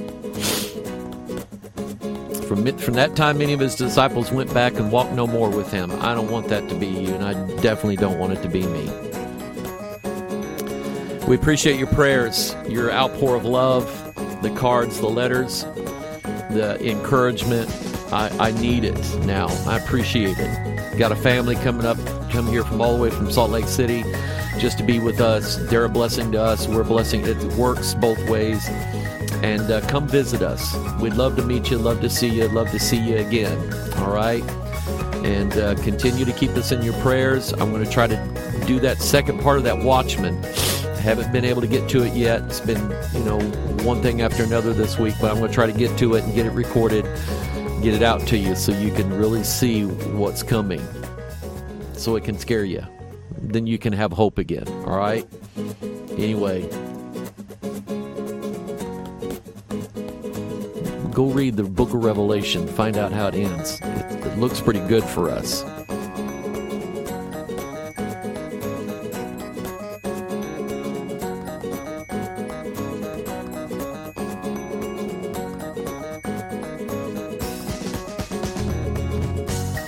From, from that time, many of his disciples went back and walked no more with him. I don't want that to be you, and I definitely don't want it to be me. We appreciate your prayers, your outpour of love, the cards, the letters, the encouragement. I, I need it now. I appreciate it. Got a family coming up, come here from all the way from Salt Lake City just to be with us. They're a blessing to us. We're a blessing. It works both ways. And uh, come visit us. We'd love to meet you, love to see you, love to see you again. All right? And uh, continue to keep us in your prayers. I'm going to try to do that second part of that Watchman. I haven't been able to get to it yet. It's been, you know, one thing after another this week, but I'm going to try to get to it and get it recorded, get it out to you so you can really see what's coming, so it can scare you. Then you can have hope again. All right? Anyway, go read the book of Revelation. Find out how it ends. It, it looks pretty good for us.